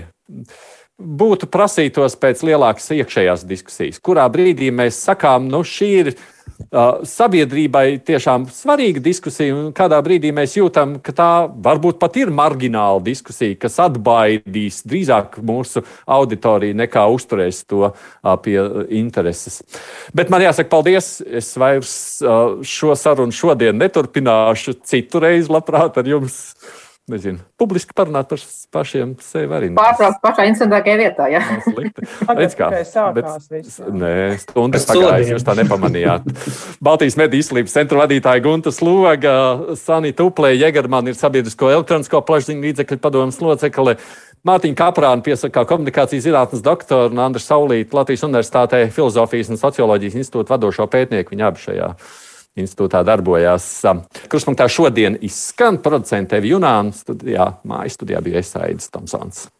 būtu prasītos pēc lielākas iekšējās diskusijas. Kurā brīdī mēs sakām, nu šī ir uh, sabiedrībai tiešām svarīga diskusija, un kādā brīdī mēs jūtam, ka tā varbūt pat ir margināla diskusija, kas atbaidīs drīzāk mūsu auditoriju nekā uzturēs to uh, pie intereses. Bet man jāsaka paldies, es vairs uh, šo sarunu šodien neturpināšu, citu reizi labprāt ar jums. Nezinu, publiski parunāt par pašiem sevi arī. Pārtraukt pašā interesantākajā vietā, jā. Redz kā, bet, nē, stundas pagājas, jūs tā nepamanījāt. Baltijas mediju izglītības centra vadītāja Gunta Sloga, Sanita Uplē, Jegerman ir sabiedrisko elektronisko plašsaziņu līdzekļu padomes locekle, Mārtiņa Kaprāna piesakā komunikācijas zinātnes doktora un Andris Saulīte Latvijas Universitātē Filozofijas un socioloģijas institūta vadošo pētnieku. Viņi abi šajā institūtā darbojās. Kruspunktā šodien izskan producente Evi Junāna, studijā, mājas studijā bija es Aidis Tomsons.